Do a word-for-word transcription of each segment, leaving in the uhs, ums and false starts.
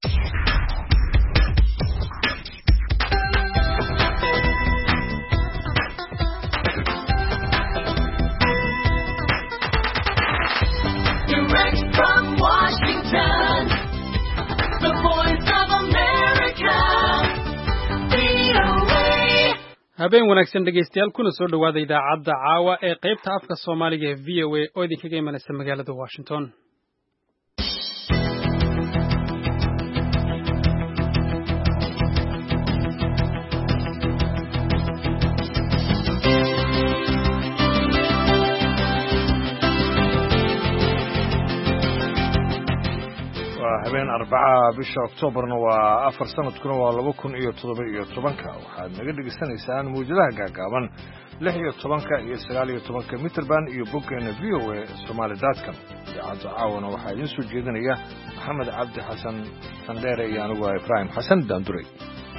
habeen wanaagsan dhegaystayaal kuna soo dhawaada idaacadda caawa ee qaybta afka Soomaaliga ee V O A oo idinkaga imanaysa magaalada Washington. habeen arbaca bisha Oktoobarna waa afar sanadkuna waa laba kun iyo toddoba iyo tobanka waxaad naga dhageysanaysaan muujadaha gaagaaban lix iyo tobanka iyo sagaal iyo tobanka mitrban iyo boggeena V O A Somali dot com. idaacadda caawana waxaa idiin soo jeedinaya maxamed cabdi xasan sandheere iyo anigu Ibrahim xasan daanduray.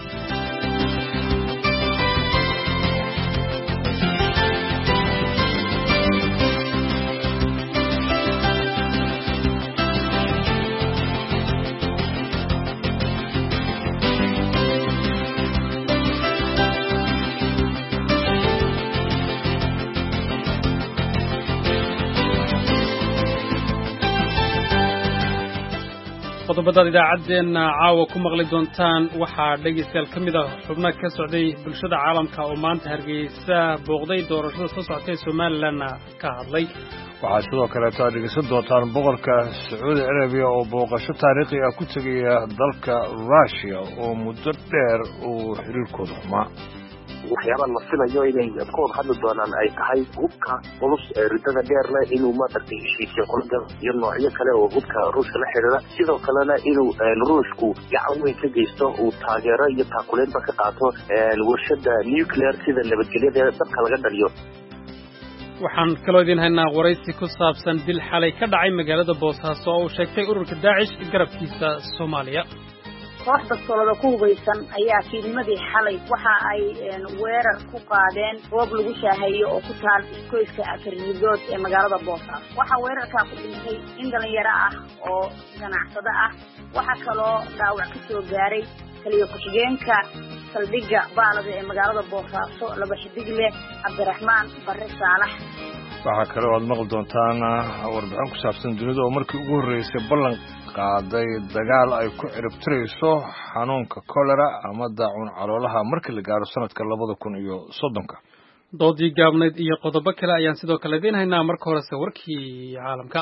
qodobada idaacadeena caawa ku maqli doontaan waxaa dhageystayaal kamid ah xubnaha ka socday bulshada caalamka oo maanta Hargeysa booqday doorashada soo socotay Soomaaliland ka hadlay. waxaa sidoo kale aad dhegeysan doontaan boqorka Sacuudi Arabiya oo booqasho taariikhi ah ku tagaya dalka Russia oo muddo dheer uu xiriirkooda xumaa. waxyaabaha la filayo inay koob hadda doonaan ay tahay hubka culus ee ridada dheer leh inuu maartay heshiisyo qolada iyo noocyo kale oo hubka Ruushka la xiriira sidoo kalena inuu Ruushku gacan weyn ka geysto uu taageero iyo taakuleynta ka qaato warshada nuclear sida nabadgelyada dadka laga dhaliyo. waxaan kaloo idin haynaa waraysi ku saabsan dil xalay ka dhacay magaalada Boosaaso oo uu sheegtay ururka Daacish garabkiisa Soomaaliya. kooxda solada ku hubeysan ayaa fiidmadii xalay waxa ay weerar ku qaadeen goob lagu shaaheeyo oo ku taal iskooyska Afriidood ee magaalada Boosaaso. waxa weerarka ku dhintay in dhalinyaro ah oo ganacsado ah. waxa kaloo dhaawac ka soo gaaray kaliya ku-xigeenka saldhigga baalada ee magaalada Boosaaso laba xidig leh Cabdiraxmaan Barre Saalax. waxaa kale oo aad maqli doontaan warbixin ku saabsan dunida oo markii ugu horreysay ballan qaaday dagaal ay ku ciribtirayso xanuunka cholera ama daacuun caloolaha markii la gaaro sanadka labada kun iyo soddonka. doodii gaabneed iyo qodobo kale ayaan sidoo kale idin haynaa. marka horese warkii caalamka.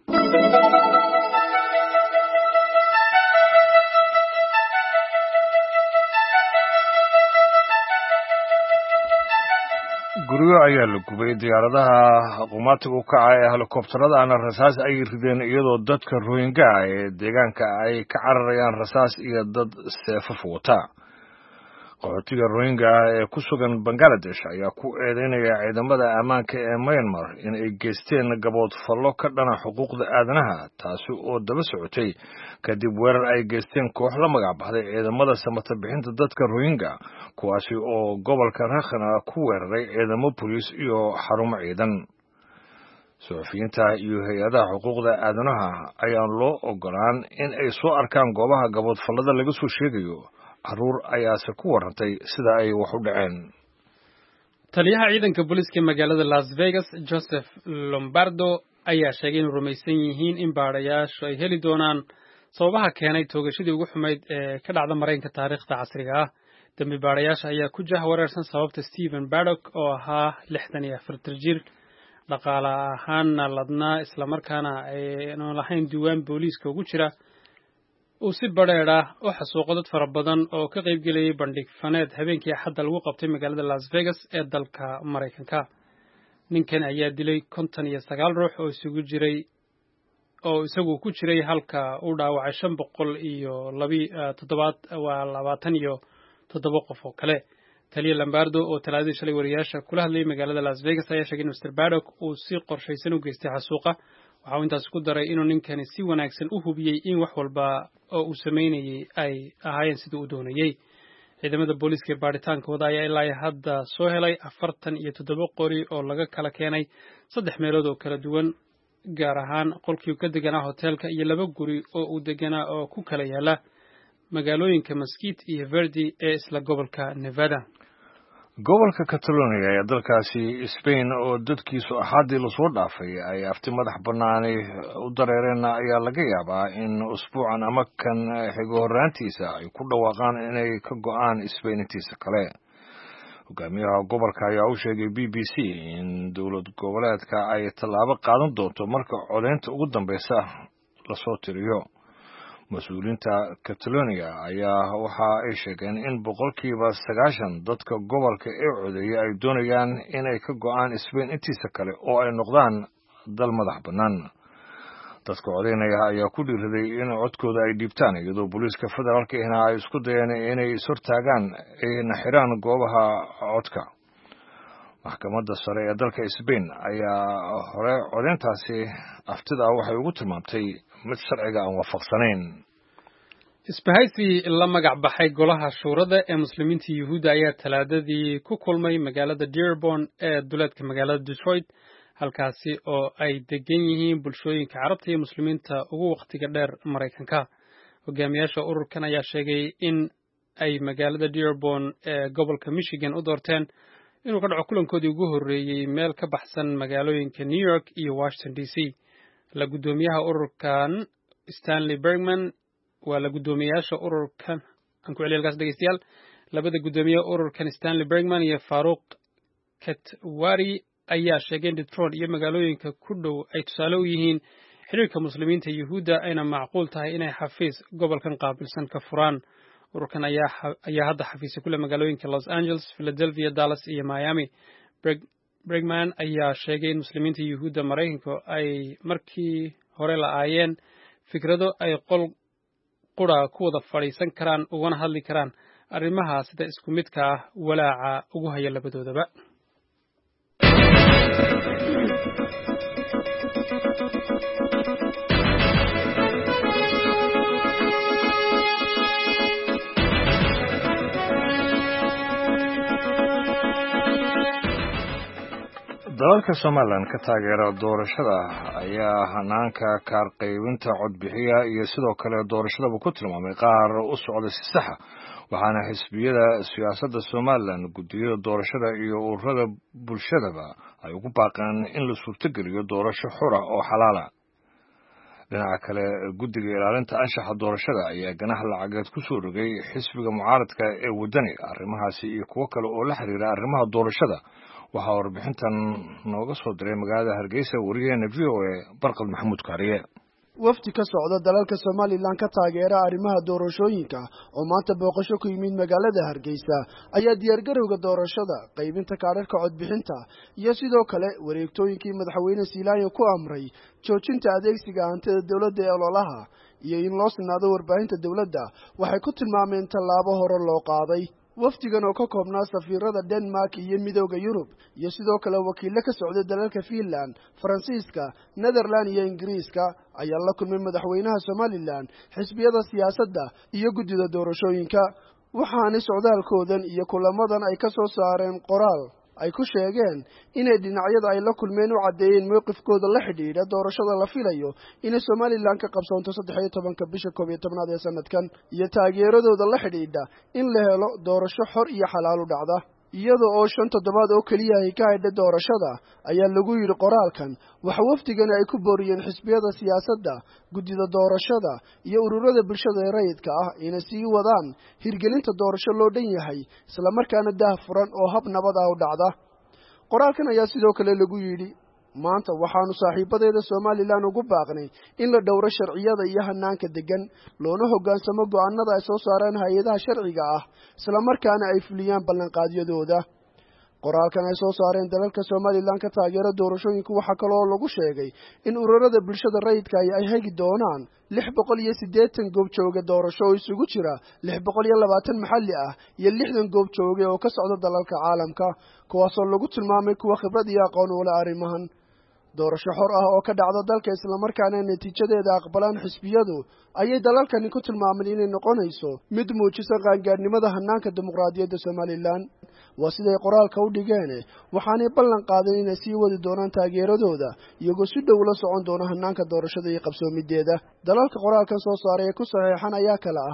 guryo ayaa la gubay diyaaradaha qumaatiga u kacay ee helikobtarada ana rasaas ay rideen iyadoo dadka Rohingya ee deegaanka ay ka cararayaan rasaas iyo dad seefaf wata. qaxootiga Rohingya ee ku sugan Bangladesh ayaa ku eedeynaya ciidamada ammaanka ee Myanmar in ay geysteen gabood fallo ka dhana xuquuqda aadanaha taasi oo daba socotay kadib weerar ay geysteen koox la magac baxday ciidamada samata bixinta dadka Rohingya kuwaasi oo gobolka Rakhine ku weeraray ciidamo booliis iyo xarumo ciidan. suxufiyiinta iyo hay'adaha xuquuqda aadanaha ayaan loo ogolaan in ay soo arkaan goobaha gabood fallada laga soo sheegayo. caruur ayaase ku warantay sida ay wax u dhaceen. taliyaha ciidanka booliiska magaalada Las Vegas Joseph Lombardo ayaa sheegay in rumaysan yihiin in baadhayaashu ay heli doonaan sababaha keenay toogashadii ugu xumeyd ee ka dhacda Mareykanka taariikhda casriga ah. dambi baadhayaasha ayaa ku jahwareersan sababta Stephen Paddock oo ahaa lixdan iyo afar jir dhaqaale ahaan ladnaa isla markaana aan lahayn diiwaan booliiska ugu jira uu si badheer ah oo xasuuqo dad fara badan oo ka qayb galayay bandhig faneed habeenkii Axadda lagu qabtay magaalada Las Vegas ee dalka Mareykanka. ninkan ayaa dilay konton iyo sagaal ruux oo isugu jiray oo isagu ku jiray halka uu dhaawacay shan boqol iyo toddoba waa labaatan iyo toddoba qof oo kale. taliya Lombardo oo talaadii shalay wariyaasha kula hadlayay magaalada Las Vegas ayaa sheegay in mister Paddock uu si qorshaysan u geystay xasuuqa. waxa uu intaas ku daray inuu ninkani si wanaagsan u hubiyay in wax walba oo uu sameynayay ay ahaayeen sidii uu doonayay. ciidamada booliiska baadhitaankooda ayaa ilaa hadda soo helay afartan iyo toddoba qori oo laga kala keenay saddex meelood oo kala duwan, gaar ahaan qolkii uu ka deganaa hoteelka iyo laba guri oo uu deganaa oo ku kala yaala magaalooyinka Mesquite iyo Verdi ee isla gobolka Nevada. gobolka Catalonia ee dalkaasi Spain oo dadkiisu axadii la soo dhaafay ay afti madax banaani u dareereen ayaa laga yaabaa in usbuucan ama kan xigo horaantiisa ay ku dhawaaqaan inay ka go'aan Spain intiisa kale. hogaamiyaha gobolka ayaa u sheegay B B C in dowlad goboleedka ay tallaabo qaadan doonto marka codeynta ugu dambeysa la soo tiriyo. mas-uuliyiinta Catalonia ayaa waxa ay sheegeen in boqolkiiba sagaashan dadka gobolka ee codeeyay ay doonayaan inay ka go'aan Spain intiisa kale oo ay noqdaan dal madax bannaan. dadka codeynaya ayaa ku dhiiriday in codkooda ay dhiibtaan iyadoo booliiska federaalka ahna ay isku dayeen inay ishortaagaan ayna xiraan goobaha codka. maxkamadda sare ee dalka Spain ayaa hore codeyntaasi aftida waxay ugu tilmaamtay mid sharciga aan waafaqsanayn. isbahaysi la magac baxay golaha shuurada ee muslimiinta Yuhuudda ayaa talaadadii ku kulmay magaalada Dearborn ee duleedka magaalada Detroit, halkaasi oo ay degan yihiin bulshooyinka carabta iyo muslimiinta ugu waqtiga dheer Maraykanka. hogaamiyaasha ururkan ayaa sheegay in ay magaalada Dearborn ee gobolka Michigan u doorteen inuu ka dhaco kulankoodii ugu horreeyey meel ka baxsan magaalooyinka New York iyo Washington D C. la guddoomiyaha ururkan Stanley Bergman waa la guddoomiyaasha ururkan aan ku celiyay halkaas dhegeystayaal labada guddoomiye ururkan Stanley Bergman iyo Faruq Katwari ayaa sheegay in Detroit iyo magaalooyinka ku dhow ay tusaale u yihiin xiriirka muslimiinta Yuhuudda ayna macquul tahay inay xafiis gobolkan qaabilsan ka furaan. ururkan ayaa ayaa hadda xafiisyo ku leh magaalooyinka Los Angeles, Philadelphia, Dallas iyo Miami. Bergman ayaa sheegay in muslimiinta Yuhuudda Maraykanka ay markii hore la'aayeen fikrado ay qol qura ku wada fadhiisan karaan ugana hadli karaan arrimaha sida isku midka ah walaaca ugu haya labadoodaba. dalalka Soomaaliland ka taageera doorashada ayaa hanaanka kaar qaybinta codbixiya iyo sidoo kale doorashadaba ku tilmaamay qaar u socda si sax ah, waxaana xisbiyada siyaasadda Soomaaliland guddiyada doorashada iyo ururada bulshadaba ay ugu baaqeen in la suurtageliyo doorasho xor ah oo xalaal ah. dhinaca kale guddiga ilaalinta anshaxa doorashada ayaa ganax lacageed ku soo rogay xisbiga mucaaradka ee wadani. arrimahaasi iyo kuwo kale oo la xiriira arrimaha doorashada waxaa warbixintan nooga soo diray magaalada Hargeysa wariyaheena V O A Barqad Maxamuud Kaariye. wafdi ka socda dalalka Soomaaliland ka taageera arrimaha doorashooyinka oo maanta booqasho ku yimid magaalada Hargeysa ayaa diyaargarowga doorashada, qaybinta kaararka codbixinta iyo sidoo kale wareegtooyinkii madaxweyne Siilaayo ku amray joojinta adeegsiga hantida dawladda ee ololaha iyo in loo sinaado warbaahinta dawladda waxay ku tilmaameen tallaabo hore loo qaaday. wafdigan oo ka koobnaa safiirada Denmark iyo midowga Yurub iyo sidoo kale wakiilo ka socda dalalka Finland, Faransiiska, Netherlands iyo Ingiriiska ayaa la kulmay madaxweynaha Somaliland, xisbiyada siyaasadda iyo guddida doorashooyinka. waxaana socdaalkoodan iyo kulamadan ay ka soo saareen qoraal ay ku sheegeen inay dhinacyada ay la kulmeen u cadeeyeen mowqifkooda la xidhiidha doorashada la filayo inay Soomaaliland ka qabsoonto saddex iyo tobanka bisha koob iyo tobnaad ee sanadkan iyo taageeradooda la xidhiidha in la helo doorasho xor iyo xalaal u dhacda. iyada oo shan toddobaad oo kaliya ay ka hadhay doorashada ayaa lagu yiri qoraalkan waxa wafdigan ay ku booriyeen xisbiyada siyaasadda, guddida doorashada iyo ururada bulshada ee rayidka ah inay sii wadaan hirgelinta doorasho loo dhan yahay isla markaana daahfuran oo hab nabad ah u dhacda. qoraalkan ayaa sidoo kale lagu yiri maanta waxaanu saaxiibadeeda Soomaaliland ugu baaqnay in la dhowro sharciyada iyo hanaanka degan loona hoggaansamo go'aanada ay soo saareen hay'adaha sharciga ah isla markaana ay fuliyaan ballanqaadyadooda. qoraalkan ay soo saareen dalalka Soomaaliland ka taageera doorashooyinka waxa kale oo lagu sheegay in ururada bulshada rayidka ay hagi doonaan lix boqol iyo siddeetan goob jooga doorasho oo isugu jira lix boqol iyo labaatan maxalli ah iyo lixdan goob jooga oo ka socda dalalka caalamka, kuwaasoo lagu tilmaamay kuwa khibrad iyo aqoon u leh arrimahan. doorasho xor ah oo ka dhacda dalka isla markaana natiijadeeda aqbalaan xisbiyadu ayay dalalkani ku tilmaameen inay noqonayso mid muujisa qaangaadhnimada hanaanka dimuqraadiyadda Soomaaliland. waa siday qoraalka u dhigeen waxaanay ballan qaadeen inay sii wadi doonaan taageeradooda iyagoo si dhow la socon doona hanaanka doorashada iyo qabsoomideeda. dalalka qoraalkan soo saaray ku saxeexan ayaa kala ah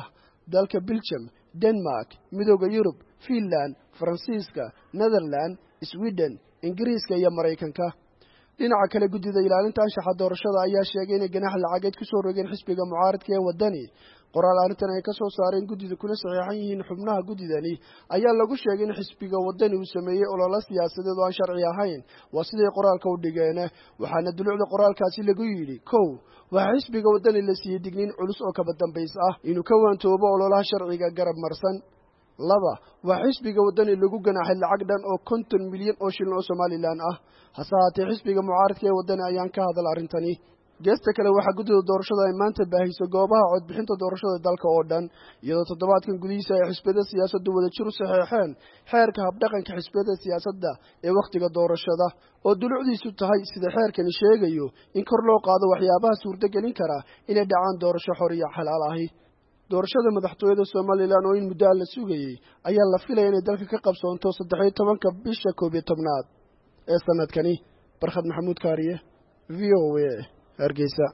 dalka Belgium, Denmark, midowga Yurub, Finland, Faransiiska, Netherland, Sweden, Ingiriiska iyo Mareykanka. dhinaca kale guddida ilaalinta anshaxa doorashada ayaa sheegay inay ganax lacageed ku soo rogeen xisbiga mucaaradka ee wadani. qoraal arrintan ay ka soo saareen guddida kuna saxiixan yihiin xubnaha guddidani ayaa lagu sheegay in xisbiga wadani uu sameeyey olole siyaasadeed oo aan sharci ahayn. waa siday qoraalka u dhigeen, waxaana dulucda qoraalkaasi lagu yidhi kow waxaa xisbiga wadani la siiyey digniin culus oo kaba dambays ah inuu ka waantoobo ololaha sharciga garab marsan. laba waa xisbiga wadani lagu ganaxay lacag dhan oo konton milyan oo shilin oo Somaliland ah. hase haatee xisbiga mucaaradka ee wadani ayaan ka hadal arrintani. geesta kale waxaa guddida doorashada ay maanta baahiso goobaha codbixinta doorashada dalka oo dhan, iyadoo toddobaadkan gudihiisa ay xisbiyada siyaasaddu wadajir u saxeexeen xeerka habdhaqanka xisbiyada siyaasadda ee wakhtiga doorashada, oo dulucdiisu tahay sida xeerkani sheegayo in kor loo qaado waxyaabaha suurtagelin kara inay dhacaan doorasho xor iyo xalaal ahi. doorashada madaxtooyada Somaliland oo in muddo la sugayay ayaa la filayay inay dalka ka qabsoonto saddex iyo tobanka bisha koob iyo tobnaad ee sanadkani. Barkhad Maxamuud Kaariye, V O A, Hargeysa.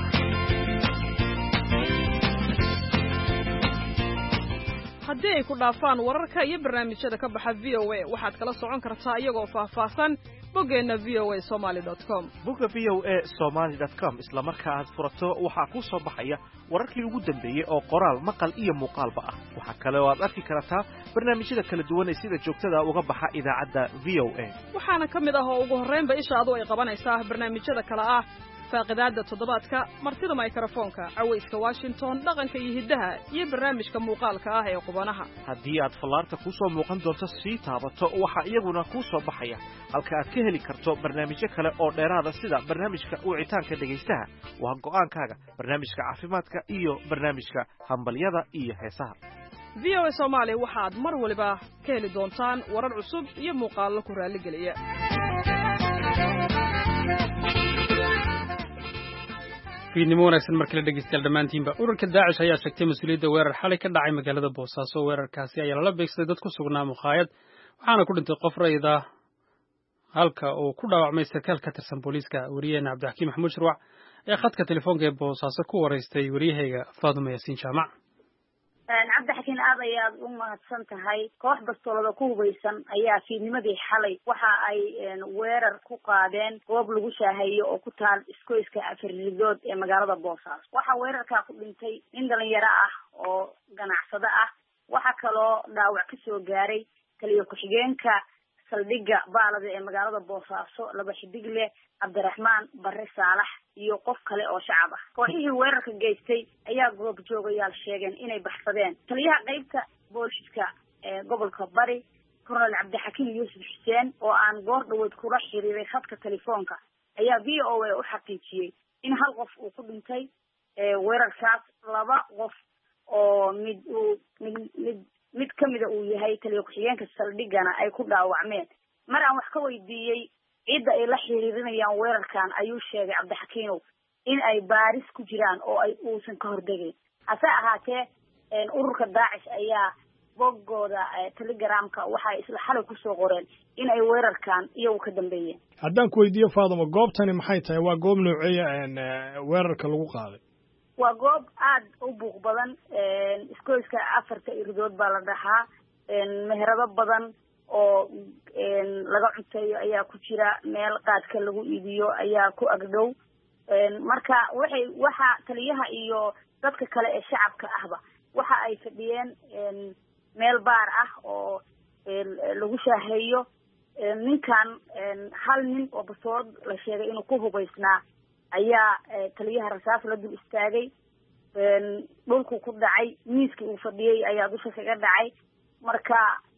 haddii ay ku dhaafaan wararka iyo barnaamijyada ka baxa V O A waxaad kala socon kartaa iyagoo faahfaahsan boggeena v o a somali dot com. bogga v o a somali dot com isla marka aad furato waxaa ku soo baxaya wararkii ugu dambeeyey oo qoraal maqal iyo muuqaalba ah. waxaa kale oo aad arki kartaa barnaamijyada kala duwan ee sida joogtada uga baxa idaacadda V O A. waxaana ka mid ah oo ugu horreynba ishaadu ay qabanaysaa barnaamijyada kale ah faaqidaada toddobaadka, martida mikrofoonka, cawayska Washington, dhaqanka iyo hiddaha, iyo barnaamijka muuqaalka ah ee qubanaha. haddii aad fallaarta ku soo muuqan doonto sii taabato waxaa iyaguna ku soo baxaya halka aad ka heli karto barnaamijyo kale oo dheeraada sida barnaamijka wicitaanka dhegaystaha, waa go'aankaaga, barnaamijka caafimaadka iyo barnaamijka hambalyada iyo heesaha. V O A Soomaali waxaad mar waliba ka heli doontaan warar cusub iyo muuqaallo ku raaligeliya. fiidnimo wanaagsan markii la dhegeystayaal dhammaantiinba. ururka daacish ayaa sheegtay mas-uuliyadda weerar xalay ka dhacay magaalada boosaaso. weerarkaasi ayaa lala beegsaday dad ku sugnaa mukhaayad, waxaana ku dhintay qof rayida halka uu ku dhaawacmay sarkaal ka tirsan booliiska. wariyaheena cabdixakiim maxamuud shirwac ee khadka telefoonka ee boosaaso ku waraystay wariyahayga Faadumo Yaasiin Jaamac. cabdixakiin aad ayaad u mahadsan tahay. koox bastoolada ku hubeysan ayaa fiidnimadii xalay waxa ay weerar ku qaadeen goob lagu shaaheeyo oo ku taal iskoyska Afridood ee magaalada Boosaaso. waxaa weerarkaa ku dhintay nin dhalinyaro ah oo ganacsado ah. waxaa kaloo dhaawac ka soo gaaray taliye ku-xigeenka saldhigga baalada ee magaalada Boosaaso laba xidig leh Cabdiraxmaan Barre Saalax iyo qof kale oo shacab ah. kooxihii weerarka geystay ayaa goob joogayaal sheegeen inay baxsadeen. taliyaha qaybta booliska ee gobolka Bari Colonel Cabdixakiim Yuusuf Xuseen oo aan goor dhaweed kula xiriiray khadka telefoonka ayaa V O A u xaqiijiyey in hal qof uu ku dhintay weerarkaas, laba qof oo mid uu mid mid mid kamida uu yahay taliye ku-xigeenka saldhiggana ay ku dhaawacmeen. mar aan wax ka weydiiyey cidda ay la xiriirinayaan weerarkan ayuu sheegay Cabdixakiinow in ay baaris ku jiraan oo ay uusan ka hordegayn. hase ahaatee ururka daacish ayaa boggooda telegramka waxay isla xalay ku soo qoreen in ay weerarkan iyagu ka dambeeyeen. haddaan ku weydiiyo Faadumo, goobtani maxay tahay? waa goob nooceeya weerarka lagu qaaday? waa goob aad u buuq badan. iskoyska afarta irdood baa la dhahaa. meherado badan oo laga cunteeyo ayaa ku jira, meel qaadka lagu iibiyo ayaa ku agdhow. marka waxay waxa taliyaha iyo dadka kale ee shacabka ahba waxa ay fadhiyeen meel baar ah oo lagu shaaheeyo. ninkan hal nin oo basood la sheegay inuu ku hubaysnaa ayaa taliyaha rasaas la dul istaagay. dhulku ku dhacay, miiskii uu fadhiyey ayaa dusha kaga dhacay. marka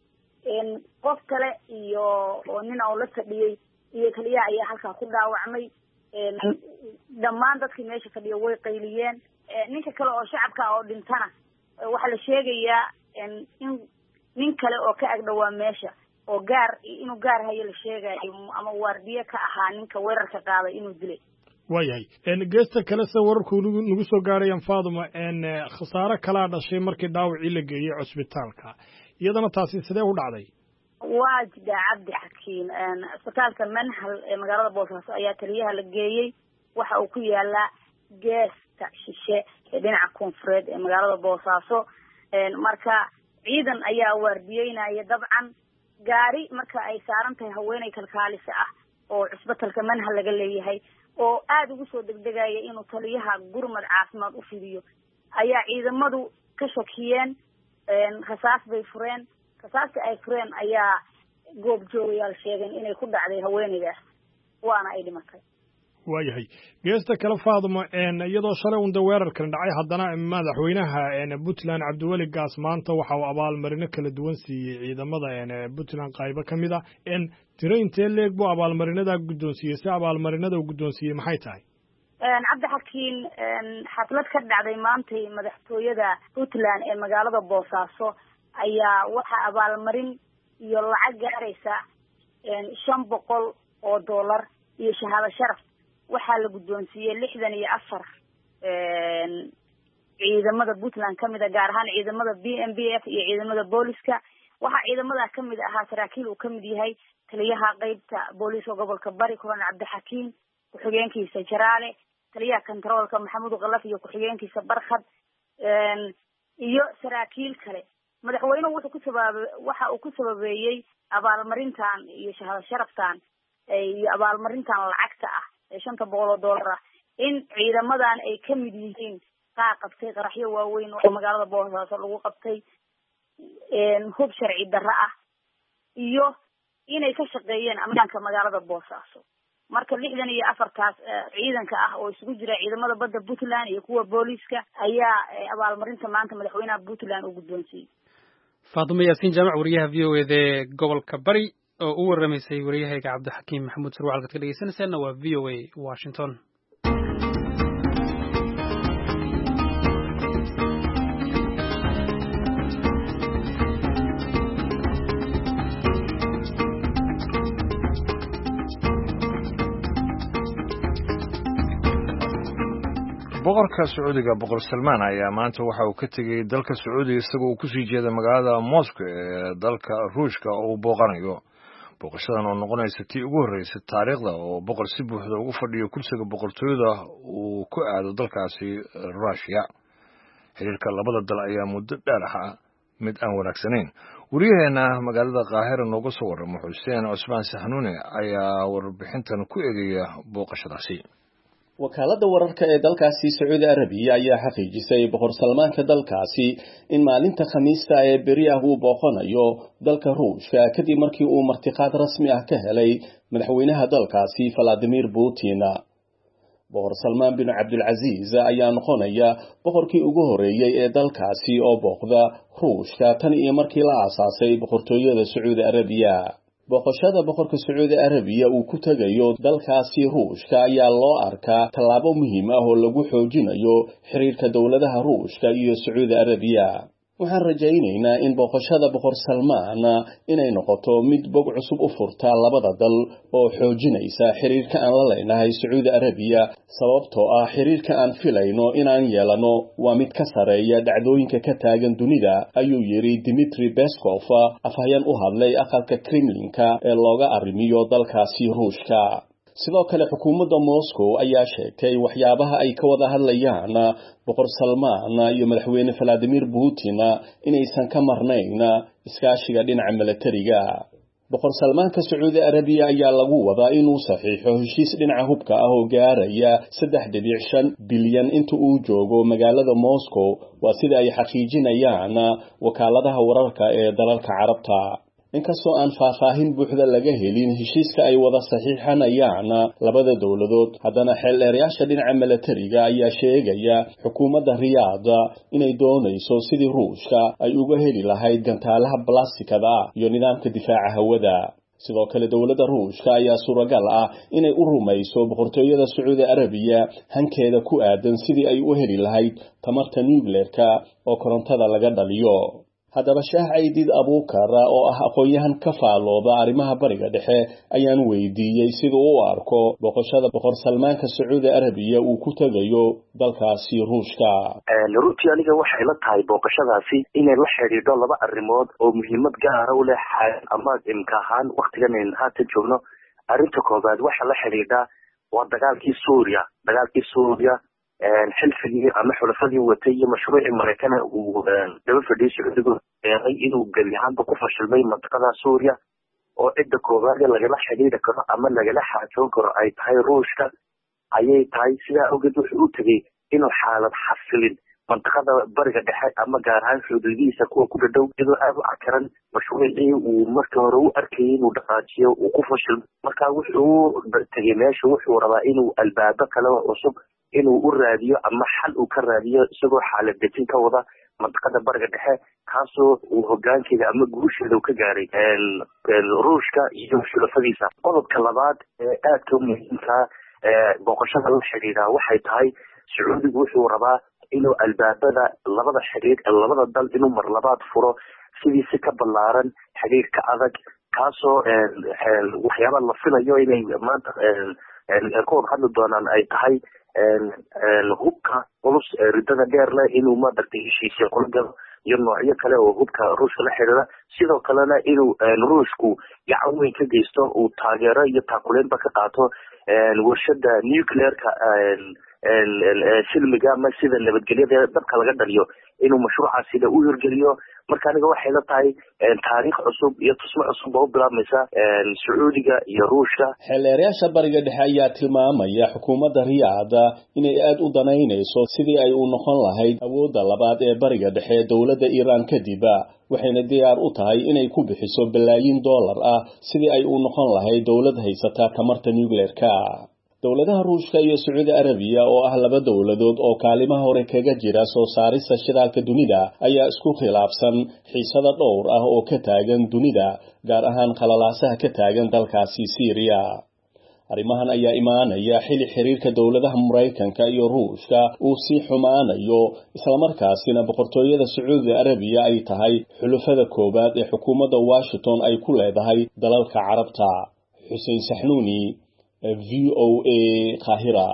qof kale iyo oo nin oo la fadhiyey iyo taliyaha ayaa halkaa ku dhaawacmay. dhammaan dadkii meesha fadhiya way qayliyeen. ninka kale oo shacabka oo dhintana waxaa la sheegayaa in nin kale oo ka agdhowaa meesha oo gaar inuu gaar hayo la sheegayo ama waardiye ka ahaa ninka weerarka qaaday inuu dilay. waayahay geesta kale se wararku nagu soo gaarayaan Faadumo khasaare kalaa dhashay markii dhaawacii la geeyey cusbitaalka, iyadana taasi sidee u dhacday? waa jida Cabdixakiim cusbitaalka Manhal ee magaalada Boosaaso ayaa taliyaha la geeyey. waxa uu ku yaalaa geesta shishe ee dhinaca koonfureed ee magaalada Boosaaso. marka ciidan ayaa waardiyeynaya dabcan gaari marka ay saaran tahay haweeney kalkaalisa ah oo cusbatalka manhal laga leeyahay oo aada ugu soo degdegaya inuu taliyaha gurmad caafimaad u fidiyo ayaa ciidamadu ka shakiyeen rasaas bay fureen rasaasta ay fureen ayaa goobjoogayaal sheegeen inay ku dhacday haweeneydaas waana ay dhimatay waayahay geesta kale Faadimo iyadoo shalay unda weerarkan dhacay haddana madaxweynaha Puntland Cabdiweli Gaas maanta waxa uu abaalmarino kala duwan siiyay ciidamada Puntland qaybo kamid ah in tiro intee leeg buu abaalmarinada guddoonsiiyay si abaalmarinada uu guddoonsiiyay maxay tahay cabdi xakiin xaflad ka dhacday maanta madaxtooyada Puntland ee magaalada Boosaaso ayaa waxa abaalmarin iyo lacag gaaraysa shan boqol oo dollar iyo shahaado sharaf waxaa la guddoonsiiyay lixdan iyo afar ciidamada Puntland kamid ah gaar ahaan ciidamada B M B F iyo ciidamada booliska waxaa ciidamada kamid ahaa saraakiil uu kamid yahay taliyaha qaybta booliska gobolka Bari Kulan Cabdi Xakiin ku-xigeenkiisa Jaraale taliyaha kontaroolka Maxamuud Qalaf iyo ku-xigeenkiisa Barkhad iyo saraakiil kale madaxweynuhu wuxuu ku sababay waxa uu ku sababeeyay abaalmarintan iyo shahaado sharaftan iyo abaalmarintan lacagta ah ee shanta boqol oo dollar ah in ciidamadan ay ka mid yihiin qaar qabtay qaraxyo waaweyn oo magaalada Boosaaso lagu qabtay hub sharci darro ah iyo inay ka shaqeeyeen ammaanka magaalada Boosaaso marka lixdan iyo afartaas ciidanka ah oo isugu jira ciidamada badda Puntland iyo kuwa booliska ayaa abaalmarinta maanta madaxweynaha Puntland u guddoonsiiyay Faadimo Yaasiin Jaamac wariyaha V O A de gobolka Bari oo u waramaysay wariyahayga Cabdi Xakiin Maxamuud Sarwaal halka dhageysanaysan waa V O A Washington boqorka Sacuudiga boqor Salmaan ayaa maanta waxa uu ka tagay dalka Sacuudiga isagoo uu ku sii jeeday magaalada Moscow ee dalka Ruushka oo uu booqanayo boqoshadan oo noqonaysa tii ugu horeysay taariikhda oo boqor si buuxda ugu fadhiyo kursiga boqortooyada uu ku aado dalkaasi Russia xiriirka labada dal ayaa muddo dheer ah mid aan wanaagsanayn wariyaheena magaalada Qaahira nooga soo waramo Xuseen Cusmaan Saxnuune ayaa warbixintan ku eegaya booqashadaasi wakaalada wararka ee dalkaasi Sacuudi Arabiya ayaa xaqiijisay boqor Salmaanka dalkaasi in maalinta Khamiista ee beri ah uu booqanayo dalka Ruushka kadib markii uu martiqaad rasmi ah ka helay madaxweynaha dalkaasi Vladimir Putin. boqor Salmaan bin Abdul Aziz ayaa noqonaya boqorkii ugu horeeyay ee dalkaasi oo booqda Ruushka tan iyo markii la aasaasay boqortooyada Sacuudi Arabiya. boqoshada boqorka Sacuudi Arabiya uu ku tagayo dalkaasi Ruushka ayaa loo arkaa tallaabo muhiim ah oo lagu xoojinayo xiriirka dawladaha Ruushka iyo Sacuudi Arabiya. waxaan rajaynaynaa in boqoshada boqor Salmaan inay noqoto mid bog cusub u furta labada dal oo xoojinaysa xiriirka aan la leenahay Sacuudi Arabiya sababtoo ah xiriirka aan filayno inaan yeelano waa mid ka sareeya dhacdooyinka ka taagan dunida ayuu yiri Dmitry Peskov afhayeen u hadlay aqalka Kremlinka ee looga arrimiyo dalkaasi Ruushka. sidoo kale xukuumadda Moscow ayaa sheegtay waxyaabaha ay ka wada hadlayaan boqor Salmaan iyo madaxweyne Vladimir Putin inaysan ka marnayn iskaashiga dhinaca militariga. boqor Salmaanka Sacuudi Arabiya ayaa lagu wadaa inuu saxiixo heshiis dhinaca hubka ah oo gaaraya saddex dhibic shan bilyan inta uu joogo magaalada Moscow waa sida ay xaqiijinayaan wakaaladaha wararka ee dalalka Carabta. inkastoo aan faahfaahin buuxda laga helin heshiiska ay wada saxiixanayaan labada dawladood haddana xeelleerayaasha dhinaca militariga ayaa sheegaya xukuumadda Riyaad inay doonayso sidii Ruushka ay uga heli lahayd gantaalaha blastikada iyo nidaamka difaaca hawada. sidoo kale dawladda Ruushka ayaa suuragal ah inay u rumayso boqortooyada Sacuudi Arabiya hankeeda ku aadan sidii ay u heli lahayd tamarta nuclearka oo korontada laga dhaliyo. haddaba Sheekh Aydid Abuukar oo ah aqoonyahan ka faalooda arrimaha bariga dhexe ayaan weydiiyay sida uu u arko boqoshada boqor Salmaanka Sacuudi Arabiya uu ku tagayo dalkaasi Ruushka. runtii aniga waxay la tahay booqashadaasi inay la xiriirto laba arrimood oo muhiimad gaar ah u leh ama imkaahan waqtigan aan haatan joogno. arrinta koobaad waxa la xiriirta waa dagaalkii Suuriya dagaalkii Suuriya xilfigii ama xulafadii watay iyo mashruucii Mareykanka uu daba fadhiyay Sacuudiga inuu gebi ahaanba ku fashilmay mantiqada Suuriya oo cidda koowaad lagala xidhiidhi karo ama lagala xaajoon karo ay tahay Ruushka ayay tahay sidaa awgeed wuxuu u tegey inuu xaalad xasilin mantiqada bariga dhexe ama gaar ahaan xuduudihiisa kuwa ku dhadhow iyadoo aad u cakaran mashruucii uu markii hore u arkayay inuu dhaqaajiyo uu ku fashilmo marka wuxuu tegey meesha wuxuu rabaa inuu albaabo kale oo cusub inuu u raadiyo ama xal uu ka raadiyo isagoo xaalad dejin ka wada mantiqada bariga dhexe kaasoo uu hogaankeeda ama guusheeda uu ka gaaray Ruushka iyo xulafadiisa qodobka labaad ee aadka muhiimka booqashada la xiriira waxay tahay Sacuudigu wuxuu rabaa inuu albaabada labada xiriir ee labada dal inuu mar labaad furo sidii si ka ballaaran xiriir ka adag kaasoo waxyaaba la filayo inay maanta ka wada hadli doonaan ay tahay hubka culus ridada dheer leh inuu maaragtay heshiisyo kula galo iyo noocyo kale oo hubka Ruushka la xiriira sidoo kalena inuu Ruushku gacan weyn ka geysto uu taageero iyo taakuleynba ka qaato warshada nuclear-ka silmiga ama sida nabadgelyada dabka laga dhaliyo inuu mashruucaasi u hirgeliyo marka aniga waxay la tahay taariikh cusub iyo tusmo cusub oo bilaabmaysa Sacuudiga iyo Ruushka xeelerayaasha bariga dhexe ayaa tilmaamaya xukuumadda Riyaad inay aad u danaynayso sidii ay u noqon lahayd awoodda labaad ee bariga dhexe dawladda Iiraan kadib waxayna diyaar u tahay inay ku bixiso bilaayin dollar ah sidii ay u noqon lahayd dawlad haysata tamarta nuclear-ka dawladaha Ruushka iyo Sacuudi Arabiya oo ah laba dawladood oo kaalimaha hore kaga jira soo saarista shidaalka dunida ayaa isku khilaafsan xiisada dhowr ah oo ka taagan dunida gaar ahaan qalalaasaha ka taagan dalkaasi Syria arrimahan ayaa imaanaya xilli xiriirka dawladaha Mareykanka iyo Ruushka uu si xumaanayo isla markaasina boqortooyada Sacuudi Arabiya ay tahay xulafada koobaad ee xukuumadda Washington ay ku leedahay dalalka Carabta Xuseen Saxnuuni V O A Qahira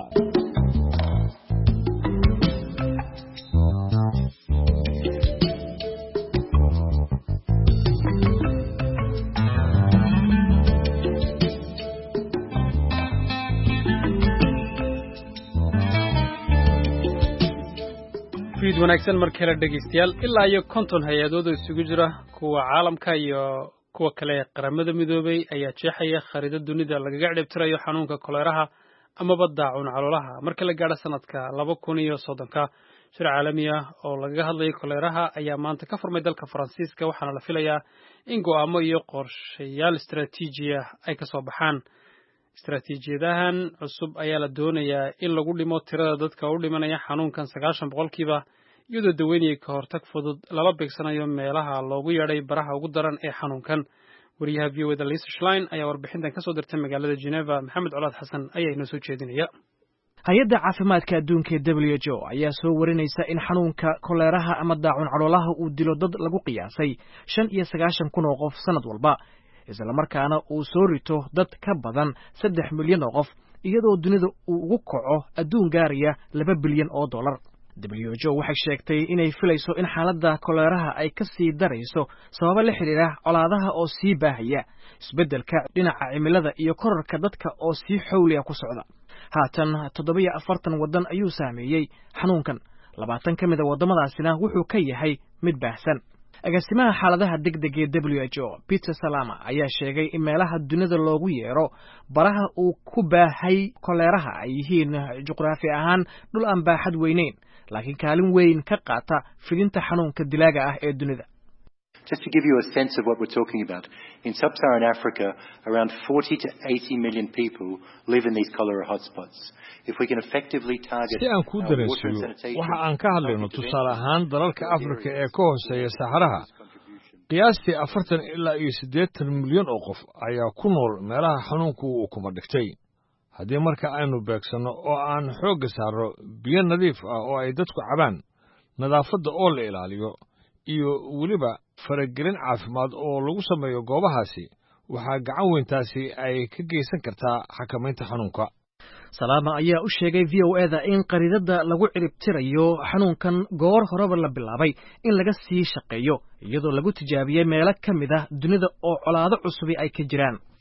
fiid wanaagsan markale dhageystayaal ilaa iyo konton hay-adood oo isugu jira kuwa caalamka iyo kuwa kale qaramada midoobay ayaa jeexaya khariidada dunida lagaga ciribtirayo xanuunka koleeraha amaba daacun caloolaha marka la gaadho sanadka laba kun iyo soddonka shir caalami ah oo lagaga hadlayo koleeraha ayaa maanta ka furmay dalka Faransiiska waxaana la filayaa in go'aamo iyo qorshayaal istiraatiiji ah ay ka soo baxaan istiraatiijiyadahan cusub ayaa la doonayaa in lagu dhimo tirada dadka u dhimanaya xanuunkan sagaashan boqolkiiba iyadoo daweynaya ka hortag fudud lala beegsanayo meelaha loogu yeedhay baraha ugu daran ee xanuunkan wariyaha V O A Lisa Schlein ayaa warbixintan ka soo dirtay magaalada Geneva Maxamed Colaad Xasan ayaa inoo soo jeedinaya hay-adda caafimaadka adduunka ee W H O ayaa soo warinaysa in xanuunka koleeraha ama daacun caloolaha uu dilo dad lagu qiyaasay shan iyo sagaashan kun oo qof sanad walba isla markaana uu soo rito dad ka badan saddex milyan oo qof iyadoo dunida uu ugu kaco adduun gaaraya laba bilyan oo dollar W H O waxay sheegtay inay filayso in xaaladda koleeraha ay ka sii darayso sababo la xiriira colaadaha oo sii baahaya isbeddelka dhinaca cimilada iyo korarka dadka oo sii xawliya ku socda haatan toddoba iyo afartan waddan ayuu saameeyey xanuunkan labaatan ka mid a waddamadaasina wuxuu ka yahay mid baahsan agaasimaha xaaladaha degdega ee W H O Peter Salama ayaa sheegay in meelaha dunida loogu yeero baraha uu ku baahay koleeraha ay yihiin juqraafi ahaan dhul aan baaxad weyneyn laakiin kaalin weyn ka qaata fidinta xanuunka dilaaga ah ee dunida. Just to give you a sense of what we're talking about, in sub-Saharan Africa, around forty to eighty million people live in these cholera hotspots. If we can effectively target si aan ku dareensiyo waxa aan ka hadlayno tusaale ahaan dalalka Afrika ee ka hooseeya Saharaha qiyaastii afartan ilaa iyo siddeetan milyan oo qof ayaa ku nool meelaha xanuunku uu kuma dhigtay haddii marka aynu beegsano oo aan xoogga saarno biyo nadiif ah oo ay dadku cabaan nadaafadda oo la ilaaliyo iyo weliba faragelin caafimaad oo lagu sameeyo goobahaasi waxaa gacan weyntaasi ay ka geysan kartaa xakamaynta xanuunka. Salama ayaa u sheegay V O A-da in qariidada lagu ciribtirayo xanuunkan goor horeba la bilaabay in laga sii shaqeeyo iyadoo lagu tijaabiyey meelo ka mid ah dunida oo colaado cusubi ay ka jiraan.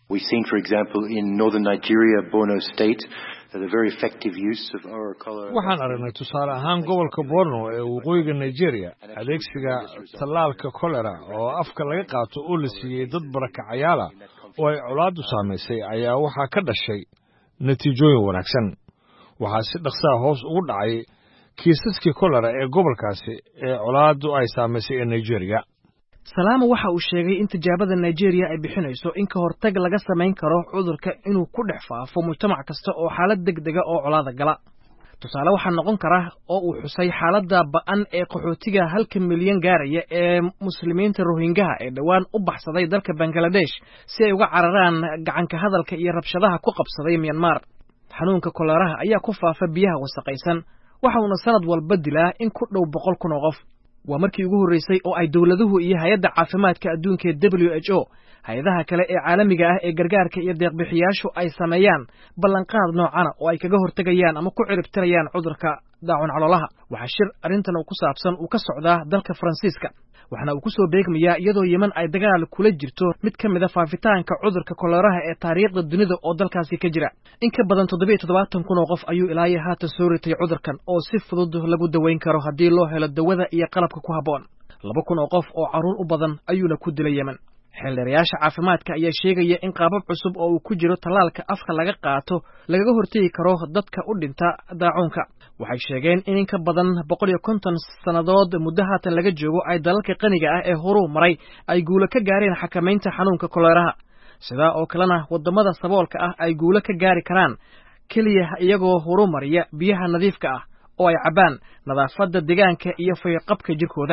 We've seen, for example, in northern Nigeria, Borno State, that a very effective use of oral cholera. waxaan aragnay tusaale ahaan gobolka Borno ee waqooyiga Nigeria adeegsiga tallaalka cholera oo afka laga qaato oo la siiyay dad barakacayaal ah oo ay colaadu saameysay ayaa waxa ka dhashay natiijooyin wanaagsan. waxaa si dhaqso ah hoos ugu dhacay kiisaskii cholera ee gobolkaasi ee colaadu ay saameysay ee Nigeria. Salaama waxa uu sheegay in tijaabada Nigeria ay bixinayso in ka hortag laga sameyn karo cudurka inuu ku dhex faafo mujtamac kasta oo xaalad degdeg ah oo colaada gala. tusaale waxa noqon kara oo uu xusay xaaladda ba'an ee qaxootiga halka milyan gaaraya ee muslimiinta Rohingya ee dhawaan u baxsaday dalka Bangladesh si ay uga cararaan gacanka hadalka iyo rabshadaha ku qabsaday Myanmar. xanuunka koleraha ayaa ku faafa biyaha wasaqaysan waxa uu sanad walba dilaa in ku dhow boqol kun oo qof. waa markii ugu horeysay oo ay dawladuhu iyo hay'adda caafimaadka adduunka ee W H O hay'adaha kale ee caalamiga ah ee gargaarka iyo deeq-bixiyaashu ay sameeyaan ballanqaad noocana oo ay kaga hortagayaan ama ku ciribtirayaan cudurka daacun caloolaha. waxaa shir arrintan uu ku saabsan uu ka socdaa dalka Faransiiska waxaana uu ku soo beegmayaa iyadoo Yemen ay dagaal kula jirto mid ka mid ah faafitaanka cudurka koleraha ee taariikhda dunida oo dalkaasi ka jira. in ka badan toddoba iyo todobaatan kun oo qof ayuu ilaa haatan soo ritay cudurkan oo si fudud lagu daweyn karo haddii loo helo dawada iyo qalabka ku habboon. laba kun oo qof oo caruur u badan ayuuna ku dilay Yemen. xeelarayaasha caafimaadka ayaa sheegaya in qaabab cusub oo uu ku jiro tallaalka afka laga qaato lagaga hortagi karo dadka u dhinta daacuunka. waxay sheegeen in in ka badan boqol iyo konton sannadood muddo haatan laga joogo ay dalalka qaniga ah ee horu maray ay guulo ka gaareen xakamaynta xanuunka koleraha. sidaa oo kalena wadamada saboolka ah ay guulo ka gaari karaan kaliya iyagoo horu mariya biyaha nadiifka ah oo ay cabaan nadaafadda deegaanka iyo fayqabka jirkooda.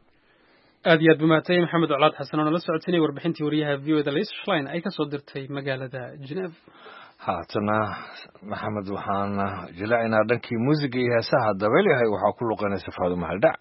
aad iyo aad buu mahadsan maxamed colaad xasan oo la socodsiinay warbixintii wariyaha V O A da Lisa Schlein ay ka soo dirtay magaalada Geneva. haatana maxamed waxaan jilaacinaa dhankii muusiga iyo heesaha dabeel yahay waxaa ku luqanaysa Faado Mahaldhac.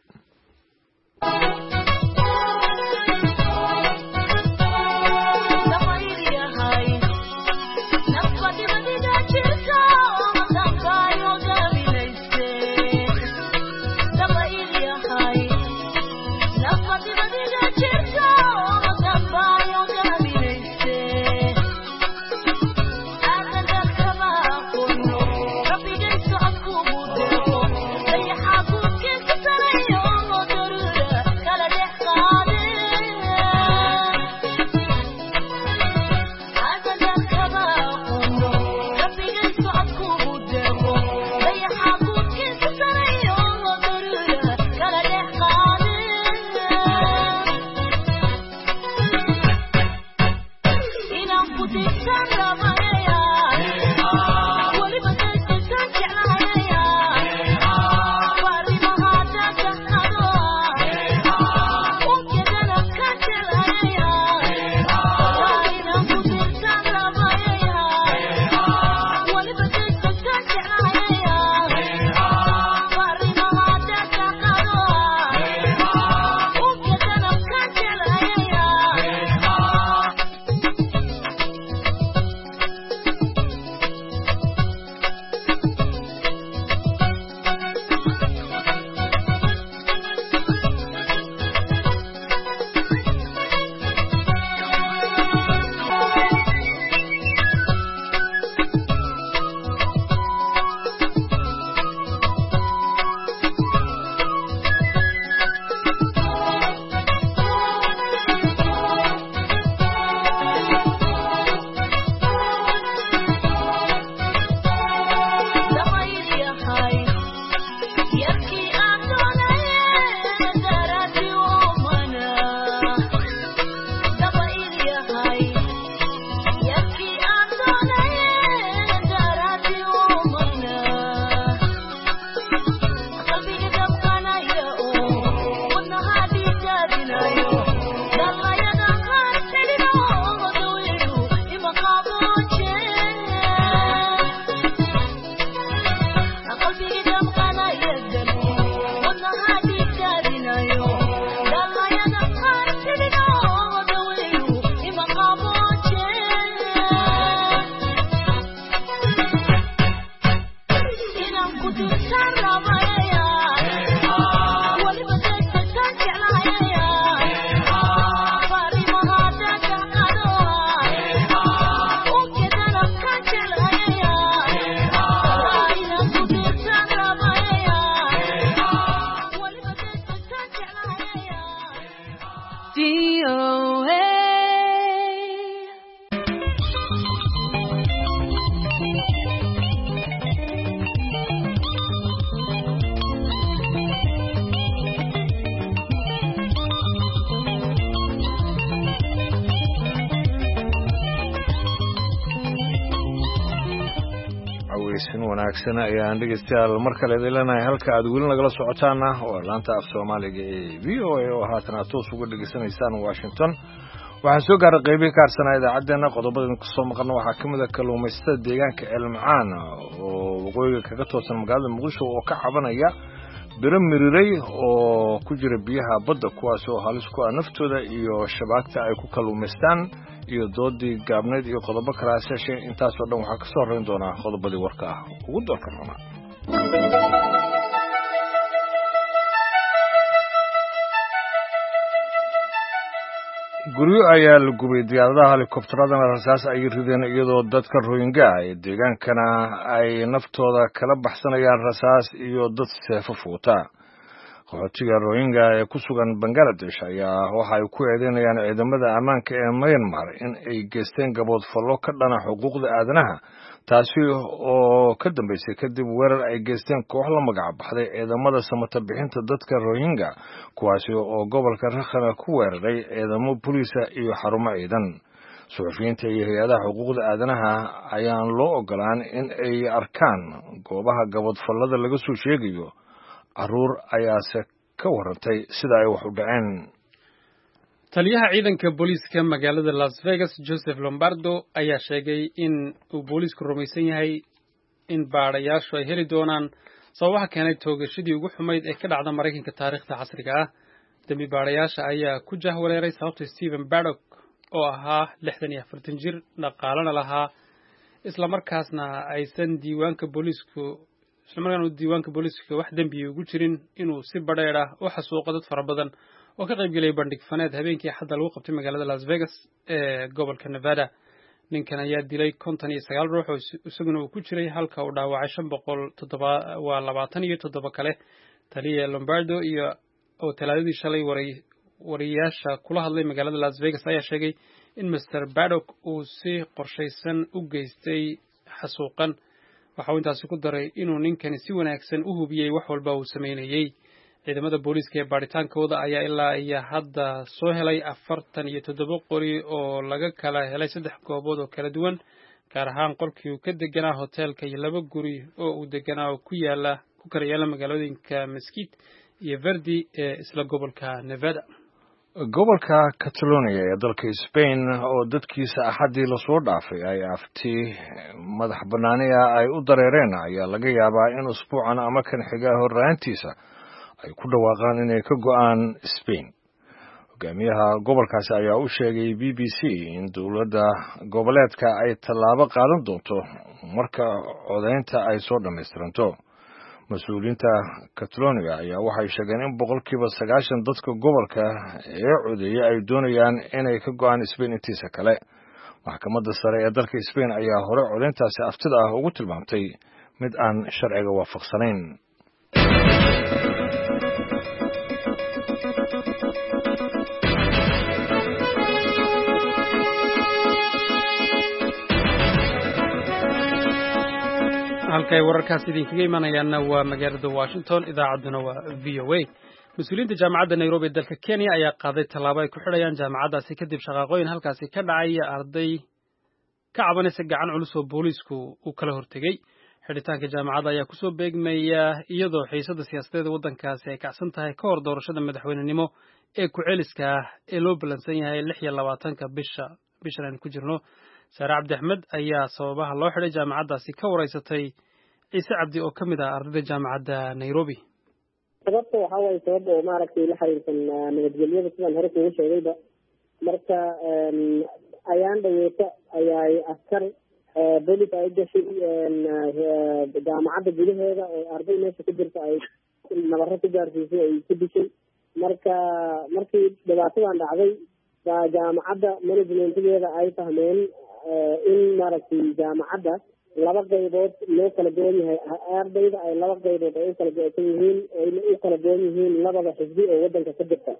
V O A. sin wanaagsan ayaan dhegeystayaal mar kale leelanahay halka aad weli nagala socotaana oo laanta af Soomaaliga ee V O A oo haatan aad toos uga dhageysanaysaan Washington. waxaan soo gaaray qeybihii ka harsanaa idaacaddeenna qodobada ku soo maqan waxaa ka mid ah kalluumaysatada deegaanka Elmacaan oo waqooyiga kaga toosan magaalada Muqdisho oo ka cabanaya biro miriray oo ku jira biyaha badda kuwaas oo halis ku ah naftooda iyo shabaagta ay ku kalluumaystaan iyo doodii gaabneed iyo qodobo kale asaashay intaas oo dhan waxaa ka soo horeyn doona qodobadii warka ah ugu doorka roona guryo ayaa la gubay diyaaradaha helikobtaradana rasaas ay rideen iyadoo dadka Rohingya ay deegaankana ay naftooda kala baxsanayaan rasaas iyo dad seefo fuuta qaxootiga Rohingya ee ku sugan Bangladesh ayaa waxa ay ku eedeynayaan ciidamada ammaanka ee Myanmar in ay geysteen gabood fallo ka dhana xuquuqda aadanaha taasi oo ka dambeysay kadib weerar ay geysteen koox la magac baxday ciidamada samata bixinta dadka Rohingya kuwaasi oo gobolka Rakhine ku weeraray ciidamo booliska iyo xarumo ciidan suxufiyiinta iyo hay'adaha xuquuqda aadanaha ayaan loo ogolaan in ay arkaan goobaha gabood fallada laga soo sheegayo caruur ayaase ka warantay sida ay wax u dhaceen taliyaha ciidanka booliska magaalada Las Vegas Joseph Lombardo ayaa sheegay in uu boolisku rumaysan yahay in baadhayaashu ay heli doonaan sababaha keenay toogashadii ugu xumayd ee ka dhacda Mareykanka taariikhda casriga ah dambi baadhayaasha ayaa ku jahwareeray sababta Stephen Paddock oo ahaa lixdan iyo afar jir dhaqaalana lahaa isla markaasna aysan diiwaanka boolisku isla markaana diiwaanka booliska wax dambi ugu jirin inuu si badheer ah u xasuuqo dad fara badan oo ka qayb galay bandhig faneed habeenkii xadda lagu qabtay magaalada Las Vegas ee gobolka Nevada ninkan ayaa dilay konton iyo sagaal ruux oo isaguna uu ku jiray halka uu dhaawacay shan boqol toddoba waa labaatan iyo toddoba kale taliya Lombardo iyo oo talaadadii shalay waray wariyaasha kula hadlay magaalada Las Vegas ayaa sheegay in Mister Paddock uu si qorshaysan u geystay xasuuqan waxa uu intaas ku daray inuu ninkani si wanaagsan u hubiyay wax walba uu sameynayay ciidamada booliska ee baaritaankooda ayaa ilaa iyo hadda soo helay afartan iyo toddoba qori oo laga kala helay saddex goobood oo kala duwan gaar ahaan qolkii uu ka deganaa hoteelka iyo laba guri oo uu deganaa oo ku yaala ku kala yaala magaalooyinka Mesquite iyo Verdi ee isla gobolka Nevada gobolka Catalonia ee dalka Spain oo dadkiisa axadii la soo dhaafay ay afti madax banaaniya ay u dareereen ayaa laga yaabaa in usbuucan ama kan xiga horraantiisa ay ku dhawaaqaan inay ka go'aan Spain hogaamiyaha gobolkaasi ayaa u sheegay B B C in dowladda goboleedka ay tallaabo qaadan doonto marka codaynta ay soo dhammaystiranto mas-uuliyiinta Catalonia ayaa waxay sheegeen in boqolkiiba sagaashan dadka gobolka ee codeeyay ay doonayaan inay ka go'aan Spain intiisa kale maxkamadda sare ee dalka Spain ayaa hore codayntaasi aftida ah ugu tilmaamtay mid aan sharciga waafaqsanayn halkay wararkaas idinkaga imanayaana waa magaalada Washington idaacadduna waa V O A mas-uuliyiinta jaamacadda Nairobi ee dalka Kenya ayaa qaaday tallaabo ay ku xidhayaan jaamacaddaasi kadib shaqaaqooyin halkaasi ka dhacaya arday ka cabanaysa gacan culus oo boolisku uu kala hortegay xidhitaanka jaamacadda ayaa kusoo beegmaya iyadoo xiisada siyaasadeed waddankaasi ay kacsan tahay ka hor doorashada madaxweynenimo ee ku-celiska ah ee loo ballansan yahay lix iyo labaatanka bisha bishan aynu ku jirno Saare Cabdi Axmed ayaa sababaha loo xidhay jaamacaddaasi ka wareysatay Ciise Cabdi oo ka mid ah ardayda jaamacadda Nairobi sababta waxa way sabab oo maaragtay la xiriirsan nabadgelyada sidaan hore kugu sheegayba marka ayaan dhaweeta ayay askar bolis ay gashay jaamacadda gudaheeda oo arday meesha ku jirta ay nabarro ku gaarsiisay ay ku dishay marka markii dhibaatadan dhacday baa jaamacadda managementgeeda ay fahmeen in maaragtay jaamacadda laba qaybood loo kala duwan yahay ardayda ay laba qaybood ay u kala go'an yihiin ay u kala duwan yihiin labada xisbi oo waddanka ka jirta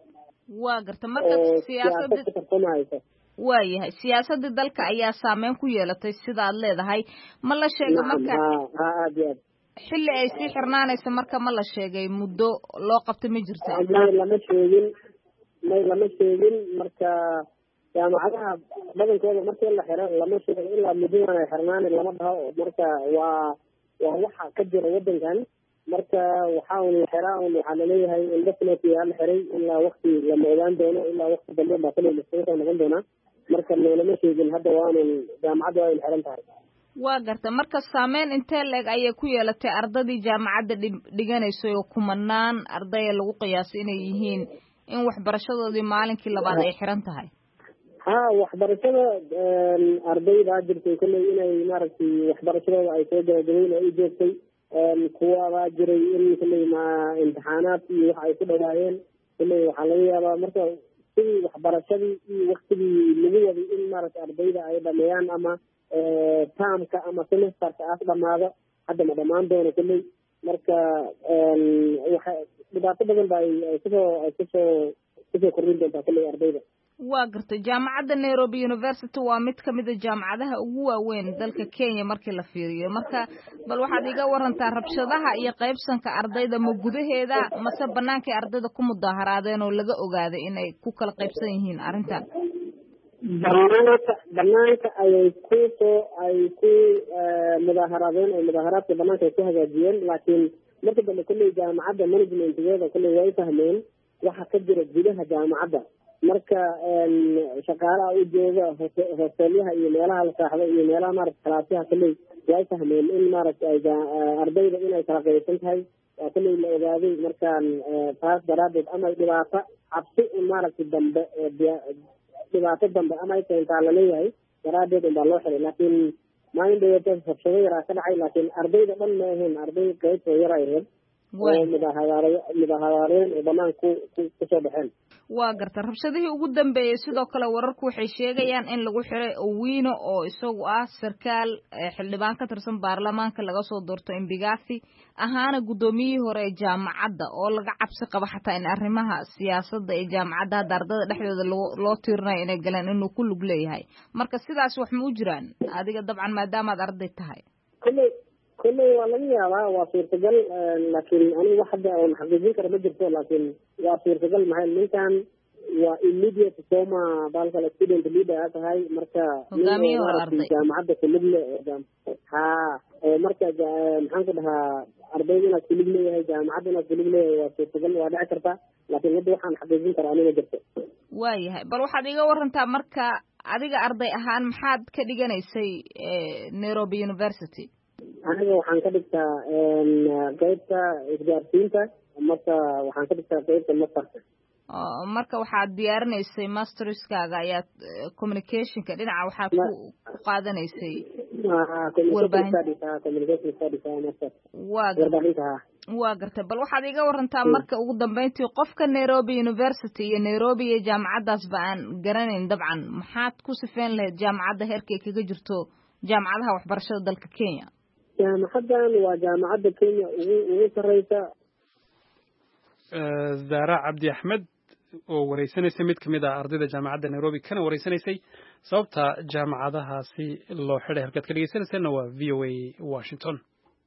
waa garta marka siyaasadda ku tartamaysa waayahay siyaasadda dalka ayaa saameyn ku yeelatay sida aad leedahay ma la sheegay marka ha aad iyo aad xilli ay sii xirnaanaysa marka ma la sheegay muddo loo qabtay ma jirta may lama sheegin may lama sheegin marka jaamacadaha badankooda markii la xiro lama sheego ilaa muddadan ay xirnaan lama dhaho marka waa waa waxa ka jira wadankan marka waxa uu xiraa uu waxa leeyahay indefinitely hal xiray ilaa waqti lama ogaan doono ilaa waqti dambe baa kale soo noqon doona marka lama sheegin hadda waanu jaamacadu ay xiran tahay waa garta marka saameyn intee leeg ayay ku yeelatay ardadii jaamacadda dhiganaysay oo kumanaan arday lagu qiyaasay inay yihiin in waxbarashadoodii maalinkii labaad ay xiran tahay ha waxbarashada ardayda jirtay kulley inay maaragtay waxbarashadooda ay soo gabagabeyn ay u joogtay kuwa baa jiray in kulley ma imtixaanaad iyo waxa ay ku dhawaayeen kulley waxaa laga yaabaa marka sidii waxbarashadii iyo waktigii lagu waday in maaragtay ardayda ay dhameeyaan ama taamka ama semesterka aas dhamaado hadda ma dhamaan doono kulley marka waxa dhibaato badan ba ay kusoo ay kusoo kusoo kordhin doontaa kulley ardayda waa gartay jaamacadda Nairobi University waa mid ka mid ah jaamacadaha ugu waaweyn dalka Kenya markii la fiiriyo marka bal waxaad iga warantaa rabshadaha iyo qaybsanka ardayda ma gudaheeda mase banaanka ardayda ku mudaharaadeen oo laga ogaaday inay ku kala qaybsan yihiin arrintan banaanka banaanka ayay ku soo ay ku mudaharaadeen oo mudaharaadka banaanka ay ku hagaajiyeen laakiin marka dambe kulley jaamacadda managementgeeda kulley way fahmeen waxa ka jira gudaha jaamacadda marka shaqaalaha u jooga hosteelyaha iyo meelaha la saaxdo iyo meelaha maaragta kalaasyaha kulley way fahmeen in maaragtay ardayda inay kala qaybsan tahay waa kulley la ogaaday markaan taas daraadeed ama dhibaato cabsi in maaragtay dambe dhibaato dambe ama ay keentaa laleeyahay daraadeed unbaa loo xiray laakiin maalin dhaweeta rabshado yaraa ka dhacay laakiin ardayda dhan ma ahayn arday qaybtoo yar ay ahayd oo mudaharaare mudaharaareen oo banaan ku kusoo baxeen waa garta rabshadihii ugu dambeeyey sidoo kale wararku waxay sheegayaan in lagu xiray Owino oo isagu ah sarkaal xildhibaan ka tirsan baarlamaanka laga soo doorto Embigasi ahaana gudoomiyihii hore ee jaamacadda oo laga cabsi qabo xataa in arrimaha siyaasadda ee jaamacadda hadda ardayda dhexdooda loo tiirinayo inay galeen inuu ku lug leeyahay marka sidaas wax ma u jiraan adiga dabcan maadaama aad arday tahay kulley kulley waa laga yaabaa waa suurtagal laakiin anigu wax hadda oon xaqiijin kara ma jirto laakiin waa suurtagal maxay ninkan waa immediate soma baalkale student leader a tahay marka jaamacadda kulug le ha oo marka maxaan ku dhahaa ardayda inaad kulug leeyahay jaamacadda inaad kulug leeyahay waa suurtagal waa dhici karta laakiin hadda waxaan xaqiijin karaa aniga jirto waayahay bal waxaad iga warantaa marka adiga arday ahaan maxaad ka dhiganaysay Nairobi University aniga waxaan ka dhigtaa qaybta isgaarsiinta marka waxaan ka dhigtaa qaybta masterka marka waxaad diyaarinaysay masterskaaga ayaad communicationka dhinaca waxaad ku ku qaadanaysay waa gartay bal waxaad iga warantaa marka ugu dambeyntii qofka Nairobi University iyo Nairobi iyo jaamacadaas ba aan garanayn dabcan maxaad ku sifeen lahayd jaamacadda heerkay kaga jirto jaamacadaha waxbarashada dalka Kenya jaamacaddan waa jaamacadda Kenya ugu ugu sareysa Zara Cabdi Ahmed oo wareysanaysa mid kamid ah ardayda jaamacadda Nairobi kana wareysanaysay sababta jaamacadahaasi loo xiray halkaad ka dhageysanaysaana waa V O A Washington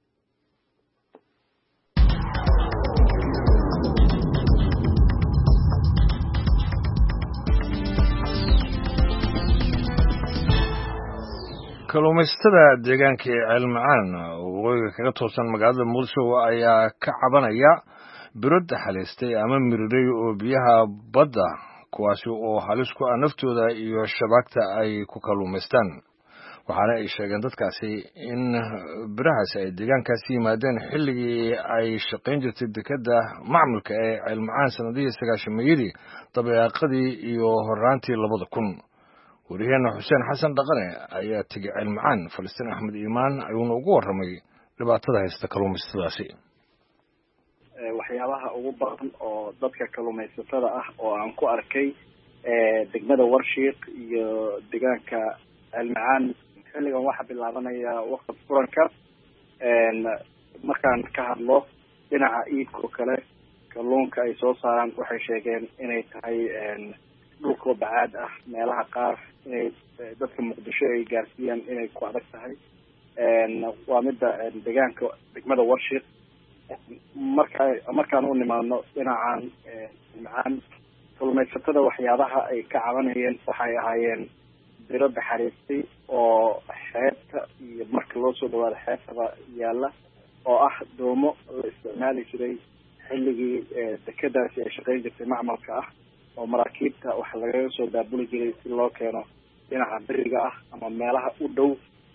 kalluumaysatada deegaanka ee ceelmacaan oo waqooyiga kaga toosan magaalada muqdisho ayaa ka cabanaya biro daxalaystay ama miriray oo biyaha badda kuwaasi oo halis ku ah naftooda iyo shabaagta ay ku kalluumaystaan waxaana ay sheegeen dadkaasi in birahaasi ay deegaankaasi yimaadeen xilligii ay shaqayn jirtay dekadda macmulka ee ceelmacaan sanadihii sagaashameeyadii dabeeqadii iyo horraantii labada kun wariyaheenna xuseen xasan dhaqane ayaa tegey ceelmacaan Falastiin Axmed Iimaan ayuuna ugu warramay dhibaatada haysta kalluumaysatadaasi waxyaabaha ugu badan oo dadka kalluumaysatada ah oo aan ku arkay degmada Warshiiq iyo deegaanka ceelmacaan xilligan waxaa bilaabanaya waqti furanka markaan ka hadlo dhinaca iibka kale kalluunka ay soo saaraan waxay sheegeen inay tahay dhulkoo bacaad ah meelaha qaar inay dadka muqdisho ay gaarsiiyaan inay ku adag tahay waa midda deegaanka degmada warshiq marka markaan u nimaadno dhinacan macaan kalluumaysatada waxyaabaha ay ka cabanayeen waxay ahaayeen biro daxariistay oo xeebta iyo marka loo soo dhawaado xeebtaba yaalla oo ah doomo la isticmaali jiray xilligii dekedaasi ay shaqayn jirtay macmalka ah oo maraakiibta waxa lagaga soo daabuli jiray si loo keeno dhinaca beriga ah ama meelaha u dhow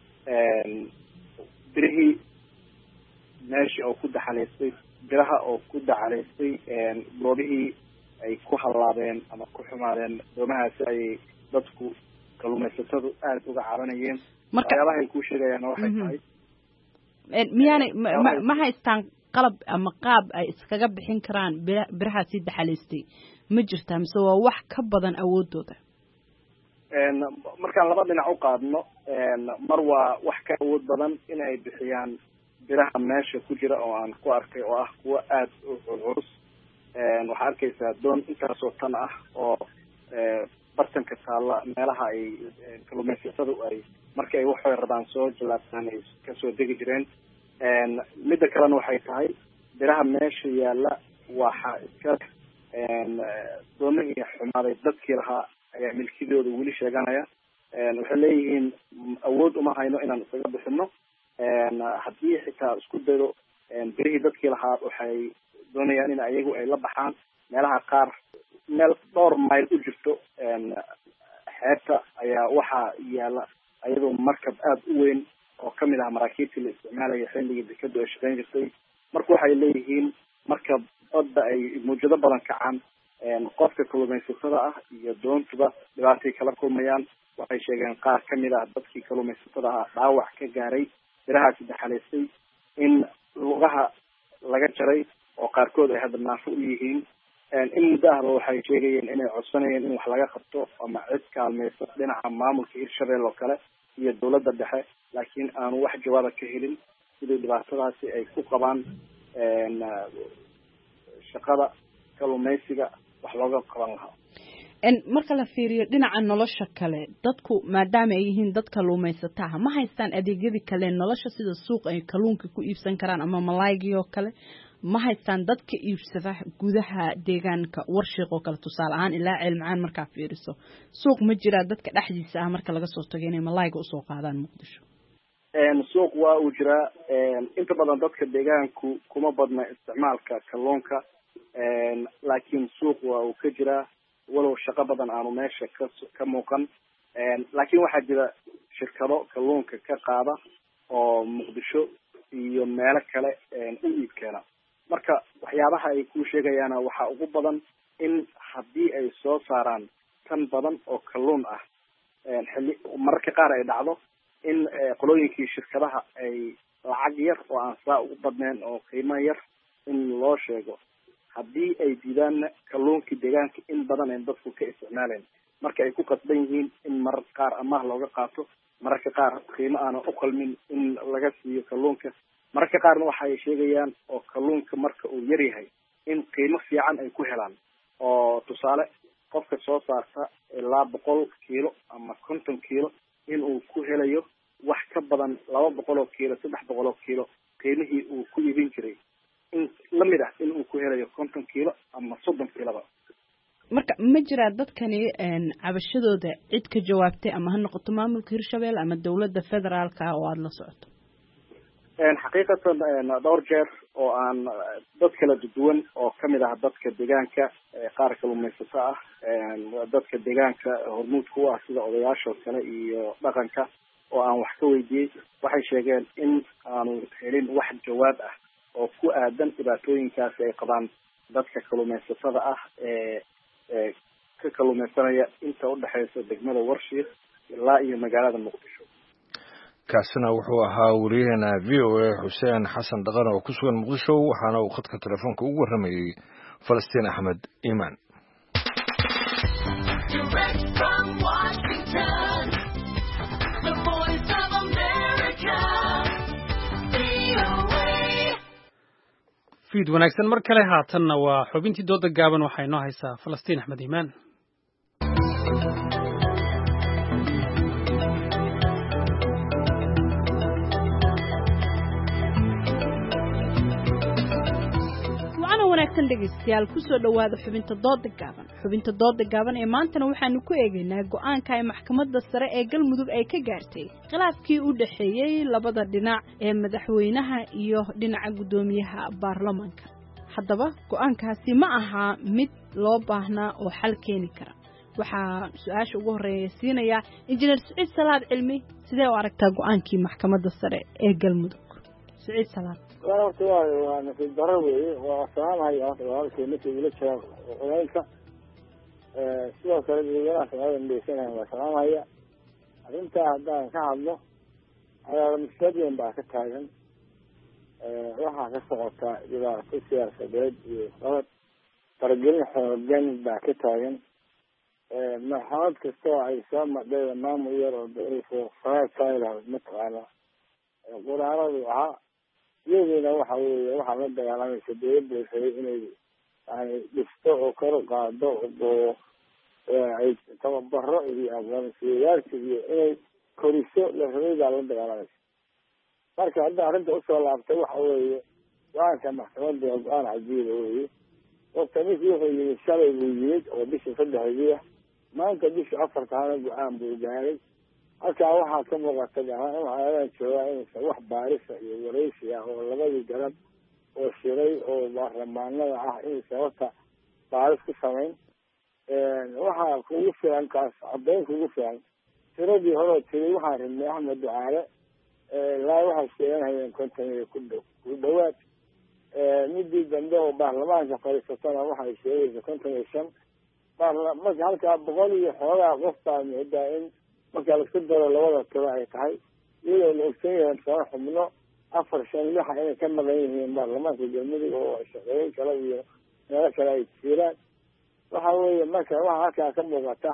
birihii meeshii oo ku daxalaystay biraha oo ku daxalaystay goobihii ay ku hallaabeen ama ku xumaadeen doomahaasi ayay dadku kalluumaysatadu aada uga cabanayeen waxyaabaha ay ku sheegayaan waxay tahay miyaanay ma haystaan qalab ama qaab ay iskaga bixin karaan biraha sii daxalaystay ma jirtaa mise waa wax ka badan awoodooda markaan laba dhinac u qaadno mar waa wax ka awood badan in ay bixiyaan biraha meesha ku jira oo aan ku arkay oo ah kuwa aada u culculus waxaa arkaysaa doon intaasoo tan ah oo bartanka taalla meelaha ay kalluumaysatadu ay marka ay waxay rabaan soo jalaabtaan ay kasoo degi jireen midda kalena waxay tahay biraha meesha yaalla waxa iska doonihii xumaaday dadkii lahaa ayaa milkidooda weli sheeganaya waxay leeyihiin awood uma hayno inaan isaga bixino haddii xitaa isku dayo birihii dadkii lahaa waxay doonayaan in ayagu ay la baxaan meelaha qaar meel dhowr mayl u jirto xeebta ayaa waxaa yaalla ayadoo markab aada u weyn oo kamid ah maraakiibtii la isticmaalaya xilligii dekadu ay shaqayn jirtay marka waxay leeyihiin marka badda ay mawjado badan kacaan qofka kalluumaysatada ah iyo doontuba dhibaatay kala kulmayaan waxay sheegeen qaar kamid ah dadkii kalluumaysatada ah dhaawac ka gaaray birahaasi daxalaystay in lugaha laga jaray oo qaarkood ay hadda naafo u yihiin in muddo ahba waxay sheegayeen inay codsanayeen in wax laga qabto ama cid kaalmaysa dhinaca maamulka hirshabelle oo kale iyo dawladda dhexe laakiin aanu wax jawaaba ka helin sidii dhibaatadaasi ay ku qabaan shaqada kalluumaysiga wax looga qaban lahaa marka la fiiriyo dhinaca nolosha kale dadku maadaama ay yihiin dad kalluumaysataha ma haystaan adeegyadii kale nolosha sida suuq ay kalluunka ku iibsan karaan ama malaygii oo kale ma haystaan dadka iibsada gudaha deegaanka warshiq oo kale tusaale ahaan ilaa ceelmacaan markaa fiiriso suuq ma jiraa dadka dhexdiisa ah marka laga soo tago inay malayga usoo qaadaan muqdisho suuq waa uu jiraa inta badan dadka deegaanku kuma badna isticmaalka kalluunka laakiin suuq waa uu ka jiraa walow shaqo badan aanu meesha ka ka muuqan laakiin waxaa jira shirkado kalluunka ka qaada oo muqdisho iyo meelo kale u iib keena marka waxyaabaha ay ku sheegayaana waxaa ugu badan in haddii ay soo saaraan tan badan oo kalluun ah xilli mararka qaar ay dhacdo in qolooyinkii shirkadaha ay lacag yar oo aan saa ugu badnayn oo qiimo yar in loo sheego haddii ay diidaanna kalluunkii deegaanka in badan ay dadku ka isticmaaleen marka ay ku qasban yihiin in mararka qaar amaah looga qaato mararka qaar qiimo aanan u qalmin in laga siiyo kalluunka mararka qaarna waxa ay sheegayaan oo kalluunka marka uu yar yahay in qiimo fiican ay ku helaan oo tusaale qofka soo saarta ilaa boqol kiilo ama konton kiilo in uu ku helayo wax ka badan laba boqol oo kiilo saddex boqol oo kiilo qiimihii uu ku iibin jiray in lamid ah in uu ku helayo konton kiilo ama soddon kiiloba marka ma jiraa dadkani cabashadooda cid ka jawaabtay ama ha noqoto maamulka hirshabelle ama dawladda federaalka ah oo aada la socoto xaqiiqatan dhowr jeer oo aan dad kala duwan oo kamid ah dadka deegaanka qaar kalluumaysato ah dadka deegaanka hormuudka u ah sida odayaashoo kale iyo dhaqanka oo aan wax ka weydiiyey waxay sheegeen in aanu helin wax jawaab ah oo ku aadan dhibaatooyinkaasi ay qabaan dadka kalluumaysatada ah ee ee ka kalluumaysanaya inta udhexeysa degmada warshiq ilaa iyo magaalada muqdisho kaasina wuxuu ahaa wariyaheena v o a xuseen xasan dhaqan oo ku sugan muqdisho waxaana uu khadka telefoonka ugu warramayey falastiin axmed iimaan fiid wanaagsan mar kale haatanna waa xubintii dooda gaaban waxay noo haysaa Falastiin Axmed Iimaan. wanaagsan dhegeystayaal ku soo dhawaada xubinta dooda gaaban xubinta dooda gaaban ee maantana waxaanu ku eegaynaa go'aanka ay maxkamadda sare ee Galmudug ay ka gaartay khilaafkii u dhaxeeyay labada dhinac ee madaxweynaha iyo dhinaca gudoomiyaha baarlamaanka haddaba go'aankaasi ma aha mid loo baahnaa oo xal keeni kara waxaa su'aasha ugu horeeya siinaya injineer Saciid Salaad Cilmi sidee u aragtaa go'aankii maxkamadda sare ee Galmudug Saciid Salaad horta waa nasiib darro weeye waa salaamaya walaalkay markii ula jira odaylka sidoo kale dadweynaha Soomaaliya indheysanaya waa salaamaya arrintaa haddaan ka hadlo ayaa mas'uuliyad baa ka taagan waxaa ka socota dhibaato siyaasadeed iyo sabab faragelin xooggan baa ka taagan maxkamad kastoo ay soo madhay maamul yar oo faraasayla mataqaana quraaradu ahaa iyaduna waxa weeye waxaa la dagaalamaysa dowladda waxay inay yani dhisto oo kor u qaado oo ay tababaro iyo aqoonsiyayaasha iyo inay koriso lahaweydaa la dagaalamaysa marka hadda arrinta usoo laabtay waxa weeye go-aanka maxkamadda waa go-aan cajiiba weeye waqta ninkii wuxuu yimid shalay buu yimid oo bisha saddexdii ah maanta bisha afartaana go-aan buu gaaray halkaa waxaa ka muuqata gahaan waxaadan joogaa inaysan wax baarisa iyo waraysi ah oo labadii garab oo shiray oo baarlamaanada ah inaysan horta baaris ku samayn waxaa kugu filan kaas caddayn kugu filan tiradii horeo tiray waxaan rabnay Axmed Ducaale ilaa waxay sheeganayeen konton iyo ku dhow ku dhawaad midii dambe oo baarlamaanka fadhiisatana waxay sheegaysa konton iyo shan marka halkaa boqol iyo xoogaa qof baa moodaa in marka la isku daro labada tiro ay tahay iyadoo la ogsan yahay soo xubno afar shan lix inay ka maqan yihiin baarlamaanka Galmudug oo shaqooyin kale iyo meelo kale ay jiraan waxa weeye marka waxa halkaa ka muuqata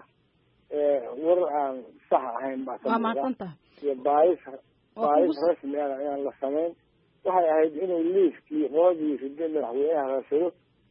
war aan sax ahayn baa ka muuqata iyo baayis baayis rasmi ah aan la samayn waxay ahayd inuu liiskii qoodii ridin madaxweynaha raasado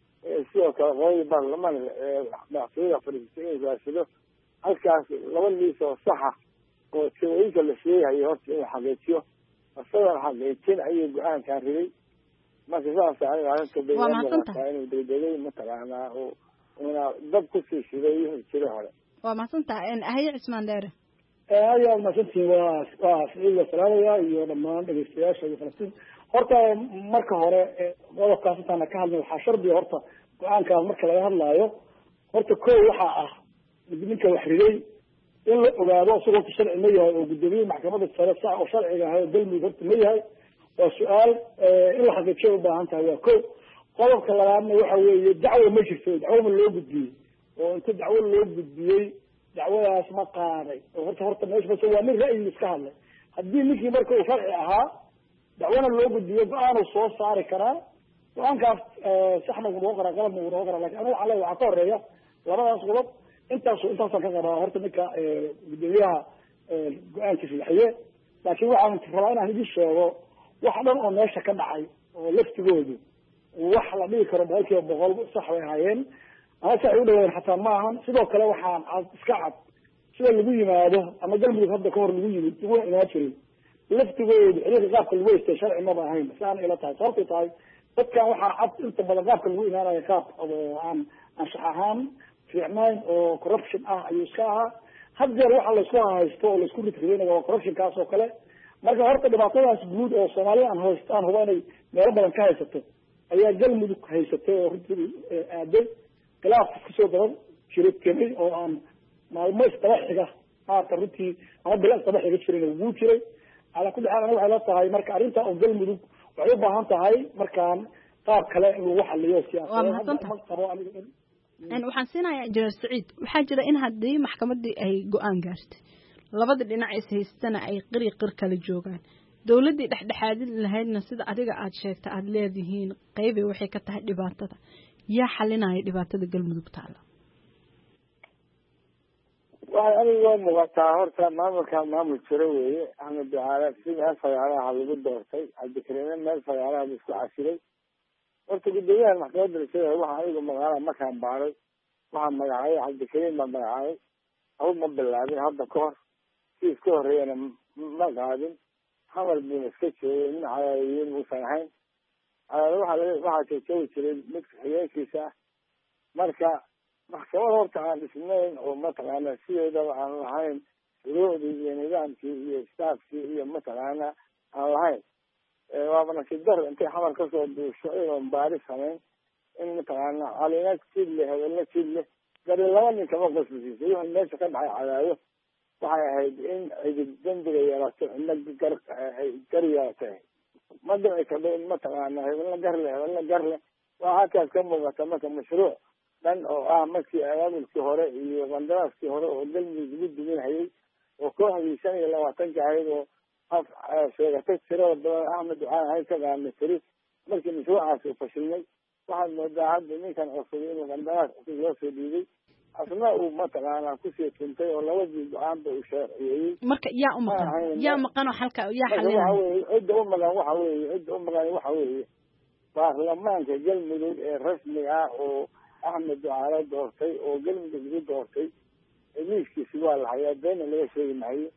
sidoo kale qoodii baarlamaanka madaxweynaha fadhiistay inuu raasado halkaas laba liis oo saxa oo tirooyinka la sheegayo horta inuu xaqiijiyo isagoon xaqiijin ayuu go-aankan riday marka saas aniga arrinta bayaamuqataa inuu degdegay mataqaanaa oo una dab kusii shiday jira hore waa mahadsantaha ahaye cismaan dheere aad iyo aad mahadsantihiin waa waa siciid la salaamaya iyo dhammaan dhegeystayaasha iyo falastiin horta marka hore qodobkaas intaana ka hadlay waxaa shardiga horta go-aankaas marka laga hadlaayo horta kow waxaa ah ninka wax riday in la ogaado isagoo ku sharci ma yahay oo gudoomiye maxkamadda sare sax oo sharciga ahay oo Galmudug horta ma yahay waa su-aal in la xaqiijiyo u baahan tahay waa kow qodobka labaadna waxa weeye dacwo ma jirto dacwo ma loo gudbiyey oo inta dacwo loo gudbiyey dacwadaas ma qaaday oo horta horta meesha bas waa nin ra'yi iska hadlay haddii ninkii marka uu sharci ahaa dacwana loo gudbiyo go-aan uu soo saari karaa go-aankaas saxna uu noqon karaa qalabna uu noqon karaa lakin aniga waxaa leeyahay waxaa ka horeeya labadaas qodob intaas intaasaan ka qabaa horta ninka gudoomiyaha go-aankiisa bixiye laakiin waxaan rabaa inaan idin sheego wax dhan oo meesha ka dhacay oo laftigoodu wax la dhigi karo boqol kiiba boqol sax bay ahaayeen ama sax ay u dhawayn xataa ma ahan sidoo kale waxaan cad iska cad sida lagu yimaado ama Galmudug hadda ka hor lagu yimid laguna imaan jiray laftigoodu xiriirka qaabka lagu haystay sharci maba ahayn saana ila tahay sababtay tahay dadkan waxaa cad inta badan qaabka lagu imaanayo qaab oo aan anshax ahaan fiicnayn oo corruption ah ayuu iska ahaa had jeer waxa la isku haysto oo la isku ridriyaynayo waa corruptionkaas oo kale marka horta dhibaatadaas guud oo Soomaaliya aan haystaan hubo inay meelo badan ka haysato ayaa Galmudug haysatay oo runtii aaday khilaaf kusoo daran jiray keenay oo aan maalmo isdabaxiga haata runtii ama bilaas dabaxiga jiray ugu jiray ala ku dhaxalana waxay la tahay marka arrinta oo Galmudug waxay u baahan tahay markaan qaab kale in lagu xalliyo siyaasadda أنا waxaan siinayaa injineer Saciid waxaa jira in haddii maxkamaddii ay go'aan gaartay labada dhinac is haystana ay qiri qir kala joogaan dawladdii dhexdhexaadin lahaydna sida adiga aad sheegtay aad leedihiin qaybay waxay ka tahay dhibaatada yaa xalinaya dhibaatada Galmudug taala waxay aniga muuqataa horta maamulka maamul jiro weeye Axmed Ducaale si meel fagaaraha lagu doortay cabdikariime meel fagaaraha isku casiray horta guddoomiyahan maxkamadda rajada waxaa anigu magaalada markaan baaray waxaa magacaabay cabdikariim baa magacaabay hawd ma bilaabin hadda ka hor si iska horreeyana ma qaadin xamar buuna iska joogay nin cadaadiyiin uusan ahayn cadaadi waxaa laga waxaa joogi jiray midka xigeenkiisa ah marka maxkamad horta aan dhisnayn oo mataqaana sideedaba aan lahayn shuruucdii iyo nidaamkii iyo staafkii iyo mataqaana aan lahayn waaba nasiib dar intay xamar kasoo duusho iyadoon baari samayn in mataqaana calina jid leh hebelna jid leh gari laba nin kama qosbisiisay wixii meesha ka dhacay cadaado waxay ahayd in cidig dembiga yeelato ina gar gar yeelatay ma dhici kardo in mataqaana hebelna garle hebelna garle waa halkaas ka muuqata marka mashruuc dhan oo ah markii abaabulkii hore iyo qandaraaskii hore oo galmudug lagu duminhayay oo kooxdii shan iyo labaatanka ahayd oo sheegatay tirada badan axmed waxaan ahayd ka qaadnay tiri markii mashruucaasi u fashilnay waxaad moodaa hadda ninkan cusubay inuu qandaraas cusub loo soo dhiibay asna uu mataqaana kusii tuntay oo labadii go-aanba uu sharciyeeyey marka yaa u maqan yaa maqan oo halka yaa xalinaya waxa weeye cidda u maqan waxa weeye cidda u maqan waxa weeye baarlamaanka galmudug ee rasmiga ah oo axmed ducaale doortay oo galmudug lagu doortay liiskiisi waa la hayaa beena laga sheegi maayo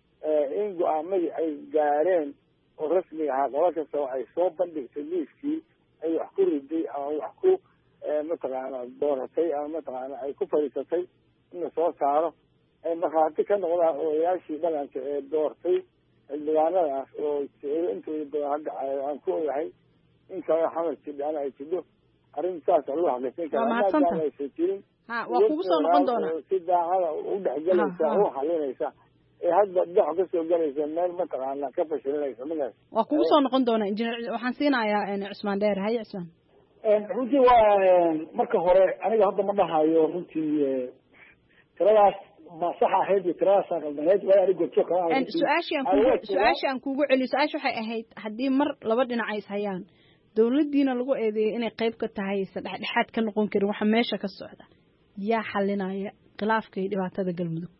in go-aamadii ay gaareen oo rasmiga ahaa qolo kastaba ay soo bandhigtay liiskii ay wax ku riday ama wax ku mataqaana dooratay ama mataqaana ay ku fadhiisatay in la soo saaro ay markhaati ka noqdaan odayaashii dhaqanka ee doortay xildhibaanadaas oo jecelo intooda badan hadda aan ku ogahay in kale xamar jidhaana ay jidho arrin saas loo xaqiijin kara maadaama aysan jirin waa kugu soo noqon doonaa si daacada u dhexgelaysa u xalinaysa ee hadda dhex kasoo galaysa meel mataqaana ka fashilinaysa magaas waa kugu soo noqon doonaa injineer waxaan siinayaa cusmaan dheer haye cusmaan runtii waa marka hore aniga hadda ma dhahayo runtii tiradaas ma sax ahayd iyo tiradaas qaldaneed waa aniga goobjoog ka ahay su-aashii aan kugu su-aashii aan kugu celiyo su-aasha waxay ahayd haddii mar laba dhinac ay is hayaan dawladdiina lagu eedeeyay inay qayb ka tahay sadexdhexaad ka noqon karin waxa meesha ka socda yaa xalinaya khilaafka iyo dhibaatada galmudug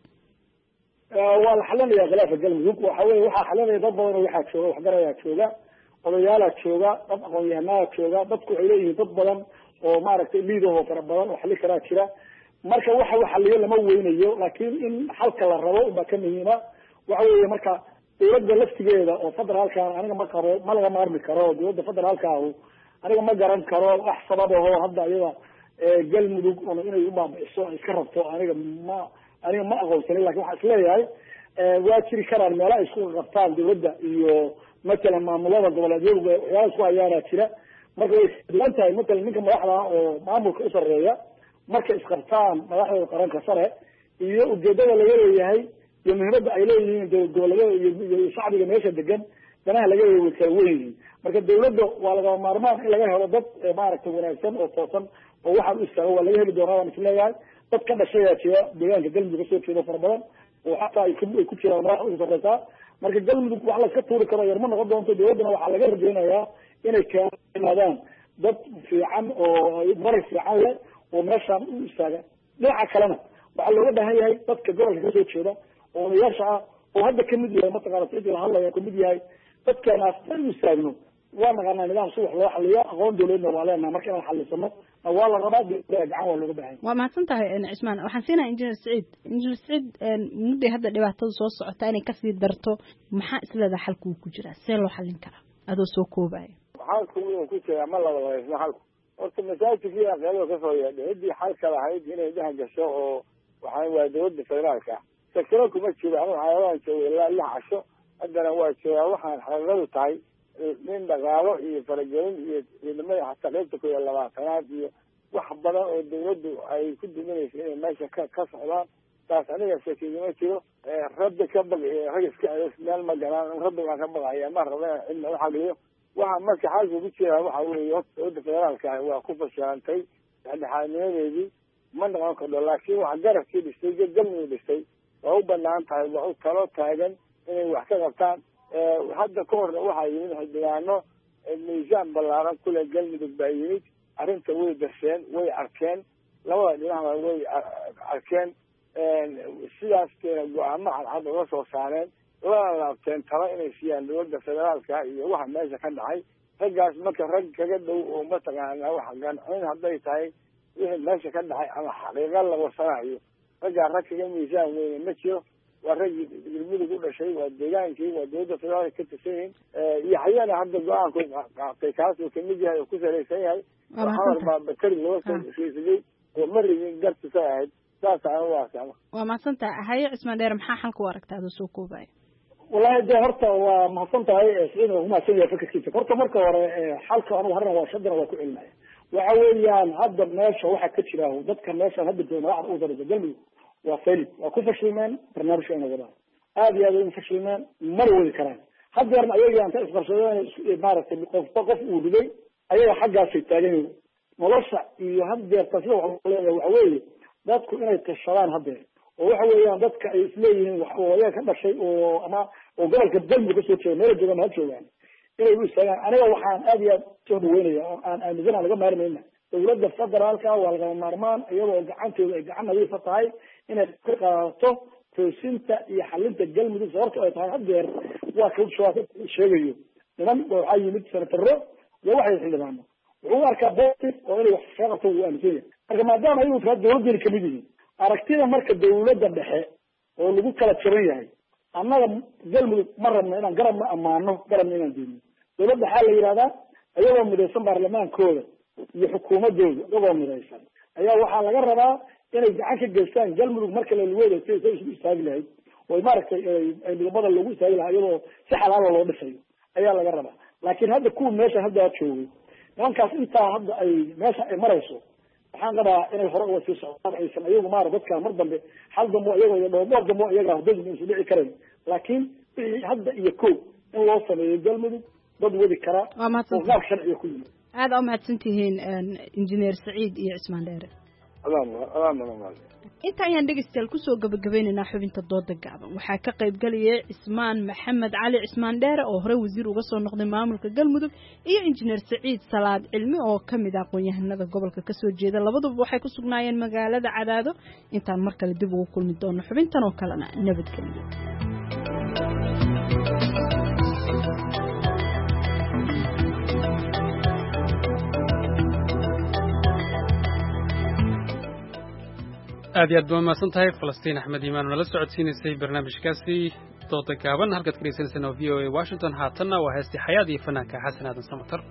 waa la xalinaya khilaafka galmudug waxa weye waxaa xalinaya dad badan oo waxaa jooga waxgarayaa jooga odayaalaa jooga dad aqoon-yahanaa jooga dadku waxay leeyihiin dad badan oo maaragtay liidahoo fara badan oo xali karaa jira marka waxa u xaliyo lama weynayo laakiin in xalka la rabo unbaa ka muhiima waxa weeye marka dawladda laftigeeda oo federaalka aniga ma qabo ma laga maarmi karo dawladda federaalka ahu aniga ma garan karo wax sabab aho hadda iyada galmudug una inay u baabi'iso ay iska rabto aniga ma aniga ma aqoonsanin lakin waxaa isleeyahay waa jiri karaan meela ay isku qabtaan dawladda iyo matalan maamulada goboleedyadu waxyaala isku hayaanaa jira marka way duwan tahay matalan ninka madaxda oo maamulka u sareeya markay isqabtaan madaxdooda qaranka sare iyo ujeedada laga leeyahay iyo muhiimadda ay leeyihiin goboleedyada iyo shacbiga meesha degan danaha laga leeyahay way kala weyn yihiin marka dawladda waa lagama maarmaan in laga helo dad maaragtay wanaagsan oo toosan oo waxaan u istaago waa laga heli doonaa waan isleeyahay dad ka dhashayaa jira deegaanka galmudug kasoo jeedo fara badan oo xataa ay ku jiraan madaxda u sareysaa marka galmudug wax laska tuuri karo yar ma noqon doonto dawladdana waxaa laga rajeynayaa inay keenaadaan dad fiican oo maray fiican leh oo meeshaan u istaaga dhinaca kalena waxaa looga baahan yahay dadka gobolka kasoo jeeda oo odayaasha ah oo hadda kamid yahay mataqaana sidii la hadlaya kamid yahay dadkeenaas dan u istaagno waa naqaanaa nidaam si wax loo xaliyo aqoon dawladna waa leenaha marka inaan xalisano waa la rabaa gacan waa looga baahan waa mahadsan tahay cismaan waxaan siinaya injineer saciid injineer saciid mudday hadda dhibaatada soo socota inay kasii darto maxaa isleedaha xalku uu ku jiraa see loo xalin karaa adoo soo koobaya xalku inuu ku jiraa ma laba laysna xalku horta masaajidkii aqeelada kasoo yeedhay ciddii xalka lahayd inay dhex gasho oo waxaa waa dawladda federaalka sakiro kuma jiro anu xayawaan jooga ilaa lix casho haddana waa joogaa waxaan xaqiiqadu tahay nin dhaqaalo iyo faragelin iyo ciidamada xataa qaybta ku iyo labaatanaad iyo wax badan oo dawladdu ay ku duminaysa inay meesha ka ka socdaan taas aniga shakigama jiro rabbi ka baq rag iska celis meel ma galaan rabbi baan ka baqaya ma raba cidna u xagliyo waxa marka xaalka ku jira waxa weeye horta dawladda federaalka waa ku fashilantay dhexdhexaadnimadeedii ma noqon kardo laakiin wax garabkii dhistay galmudug dhistay waa u banaan tahay waa u talo taagan inay wax ka qabtaan hadda ka horna waxaa yimid xildhibaano miisaan ballaaran kule galmudug baa yimid arrinta way darsheen way arkeen labada dhinacba way arkeen sidaas keena go-aamo cadcad uga soo saareen lana laabteen talo inay siiyaan dawladda federaalka iyo waxa meesha ka dhacay raggaas marka rag kaga dhow oo mataqaanaa waxa gancin hadday tahay wixii meesha ka dhacay ama xaqiiqa la warsanayo raggaa rag kaga miisaan weyne ma jiro waa raggii galmudug u dhashay waa deegaankii waa dowladda federaalka ka tirsan yihiin yaxyana hadda go-aanku qaatay kaas uu kamid yahay oo ku salaysan yahay xamar baa bakari loo soo heshiisiyey oo marigin gartisa ahayd saas aan u arkama waa mahadsantahay haye cismaan dheer maxaa xalka u aragtaa adoo soo koobaya wallahi de horta waa mahadsan tahay siciid waa mahadsan yahay fikirkiisa horta marka hore xalka anigu harna waa shadana waa ku celinaya waxa weeyaan hadda meesha waxa ka jira dadka meesha hadda doona madaxda u darada galmudug waa failid waa ku fashilmeen barnaamijka inay wadaan aada iyo aada u fashilmeen mana wadi karaan haddeerna ayaga anta isqabsadeen maaragtay qofba qof uu riday ayaga xaggaasay taagan yihiin nolosha iyo haddeerta sida waxa leeyahay waxa weeye dadku inay tashadaan haddeer oo waxa weeyaan dadka ay isleeyihiin wax ayaga ka dhashay oo ama oo gobolka galmudug kasoo jeeda meela joogaan ha joogaan inay u istaagaan aniga waxaan aada iyo aada soo dhaweynaya oo aan aaminsana laga maarmayna dowladda federaalka waa lagama maarmaan iyadoo gacantooda ay gacan nadiifa tahay inay ka qaadato toosinta iyo xalinta galmudug sababto ay tahay haddeer waa ka sheegayo niman waxaa yimid senataro iyo waxay xildhibaano wuxuu u arkaa botif oo inay wax ka qabto wuu aaminsan yahay marka maadaama ayagu taa dowladdeeni kamid yihiin aragtida marka dowladda dhexe oo lagu kala jaban yahay annaga galmudug ma rabno inaan garab ma ammaano garabna inaan deenino dowladda waxaa la yidhahdaa iyagoo midaysan baarlamaankooda iyo xukuumadooda iyagoo midaysan ayaa waxaa laga rabaa inay gacan ka geystaan galmudug marka lalaweeda si say isu istaagi lahayd oo maaragtay midabada loogu istaagi lahaa iyadoo si xalaala loo dhisayo ayaa laga rabaa laakiin hadda kuwa meesha hadda joogay nimankaas intaa hadda ay meesha ay marayso waxaan qabaa inay hore uga sii socdaan aysan iyagu maara dadkaa mar dambe hal dambo iyagoo iyo dhowr dhowr dambo iyaga hordooyin isu dhici karayn laakiin wixii hadda iyo kow in loo sameeyo galmudug dad wadi kara oo qaab sharciga ku yimid aada u mahadsantihiin injineer saciid iyo cismaan dheere inta ayaan dhegeystayaal kusoo gabagabeynaynaa xubinta dooda gaaban waxaa ka qayb galayay cismaan maxamed cali cismaan dheere oo hore wasiir uga soo noqday maamulka galmudug iyo injineer saciid salaad cilmi oo kamid ah aqoon-yahanada gobolka kasoo jeeda labaduba waxay ku sugnaayeen magaalada cadaado intaan mar kale dib ugu kulmi doono xubintan oo kalena nabadgelyo aad iyo aad baa mahadsan tahay falastiin axmed iimaan oo nala socodsiinaysay barnaamijkaasi dooda gaaban halkaad ka dhegeysaneysaan oo v o a washington haatanna waa heestii xayaad iyo fanaanka xasan aadan samatar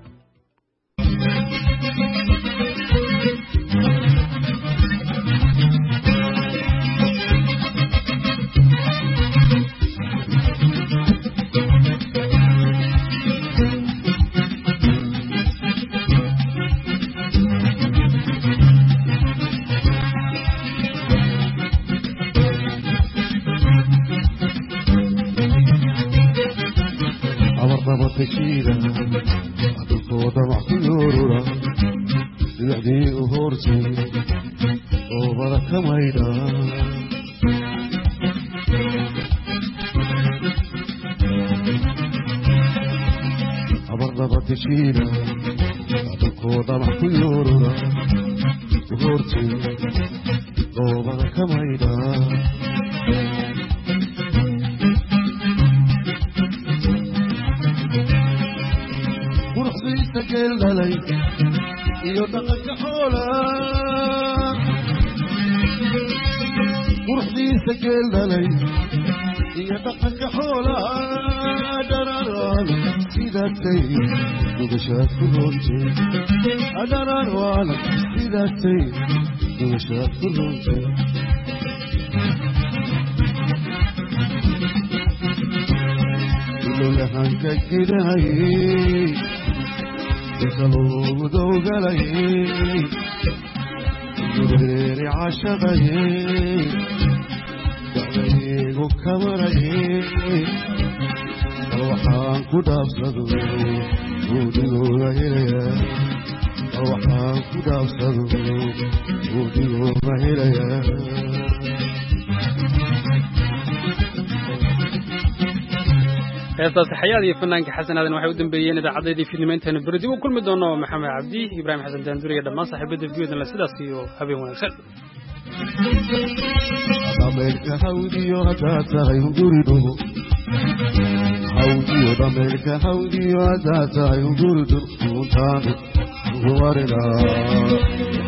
تشيرا أدوكو دمع كيورورا سيحدي أهورتي وبرك ميدا أبرد تشيرا أدوكو دمع كيورورا أهورتي وبرك ميدا لي iyo dhaqanka xoolaa qurxdiisa geel dhalay iyo dhaqanka xoolaa dhararaan sidaasay dugashaad ku roontay dhararaan sidaasay dugashaad ku roontay ilolahanka jirayay kaluu dowgalayay gureeri cashaqayay dacdaygu kamarayay bal waxaan ku dhaafsado guudigooga helayaa bal waxaan ku dhaafsado guudigooga helayaa heestaasi xayaad iyo fanaanka xasan aadan waxay u dambeeyeen idaacadeedii fiidnimaynteena beri dib u kulmi doono maxamed cabdi ibraahim xasan daanduriga dhammaan saaxiibada viyodan sidaas iyo habeen wanaagsan ameerka hawdiyo haddaad tahay guri dhugo hawdiyo dhameerka hawdiyo haddaa tahay ugurdur kuuntaanu ugu warinaa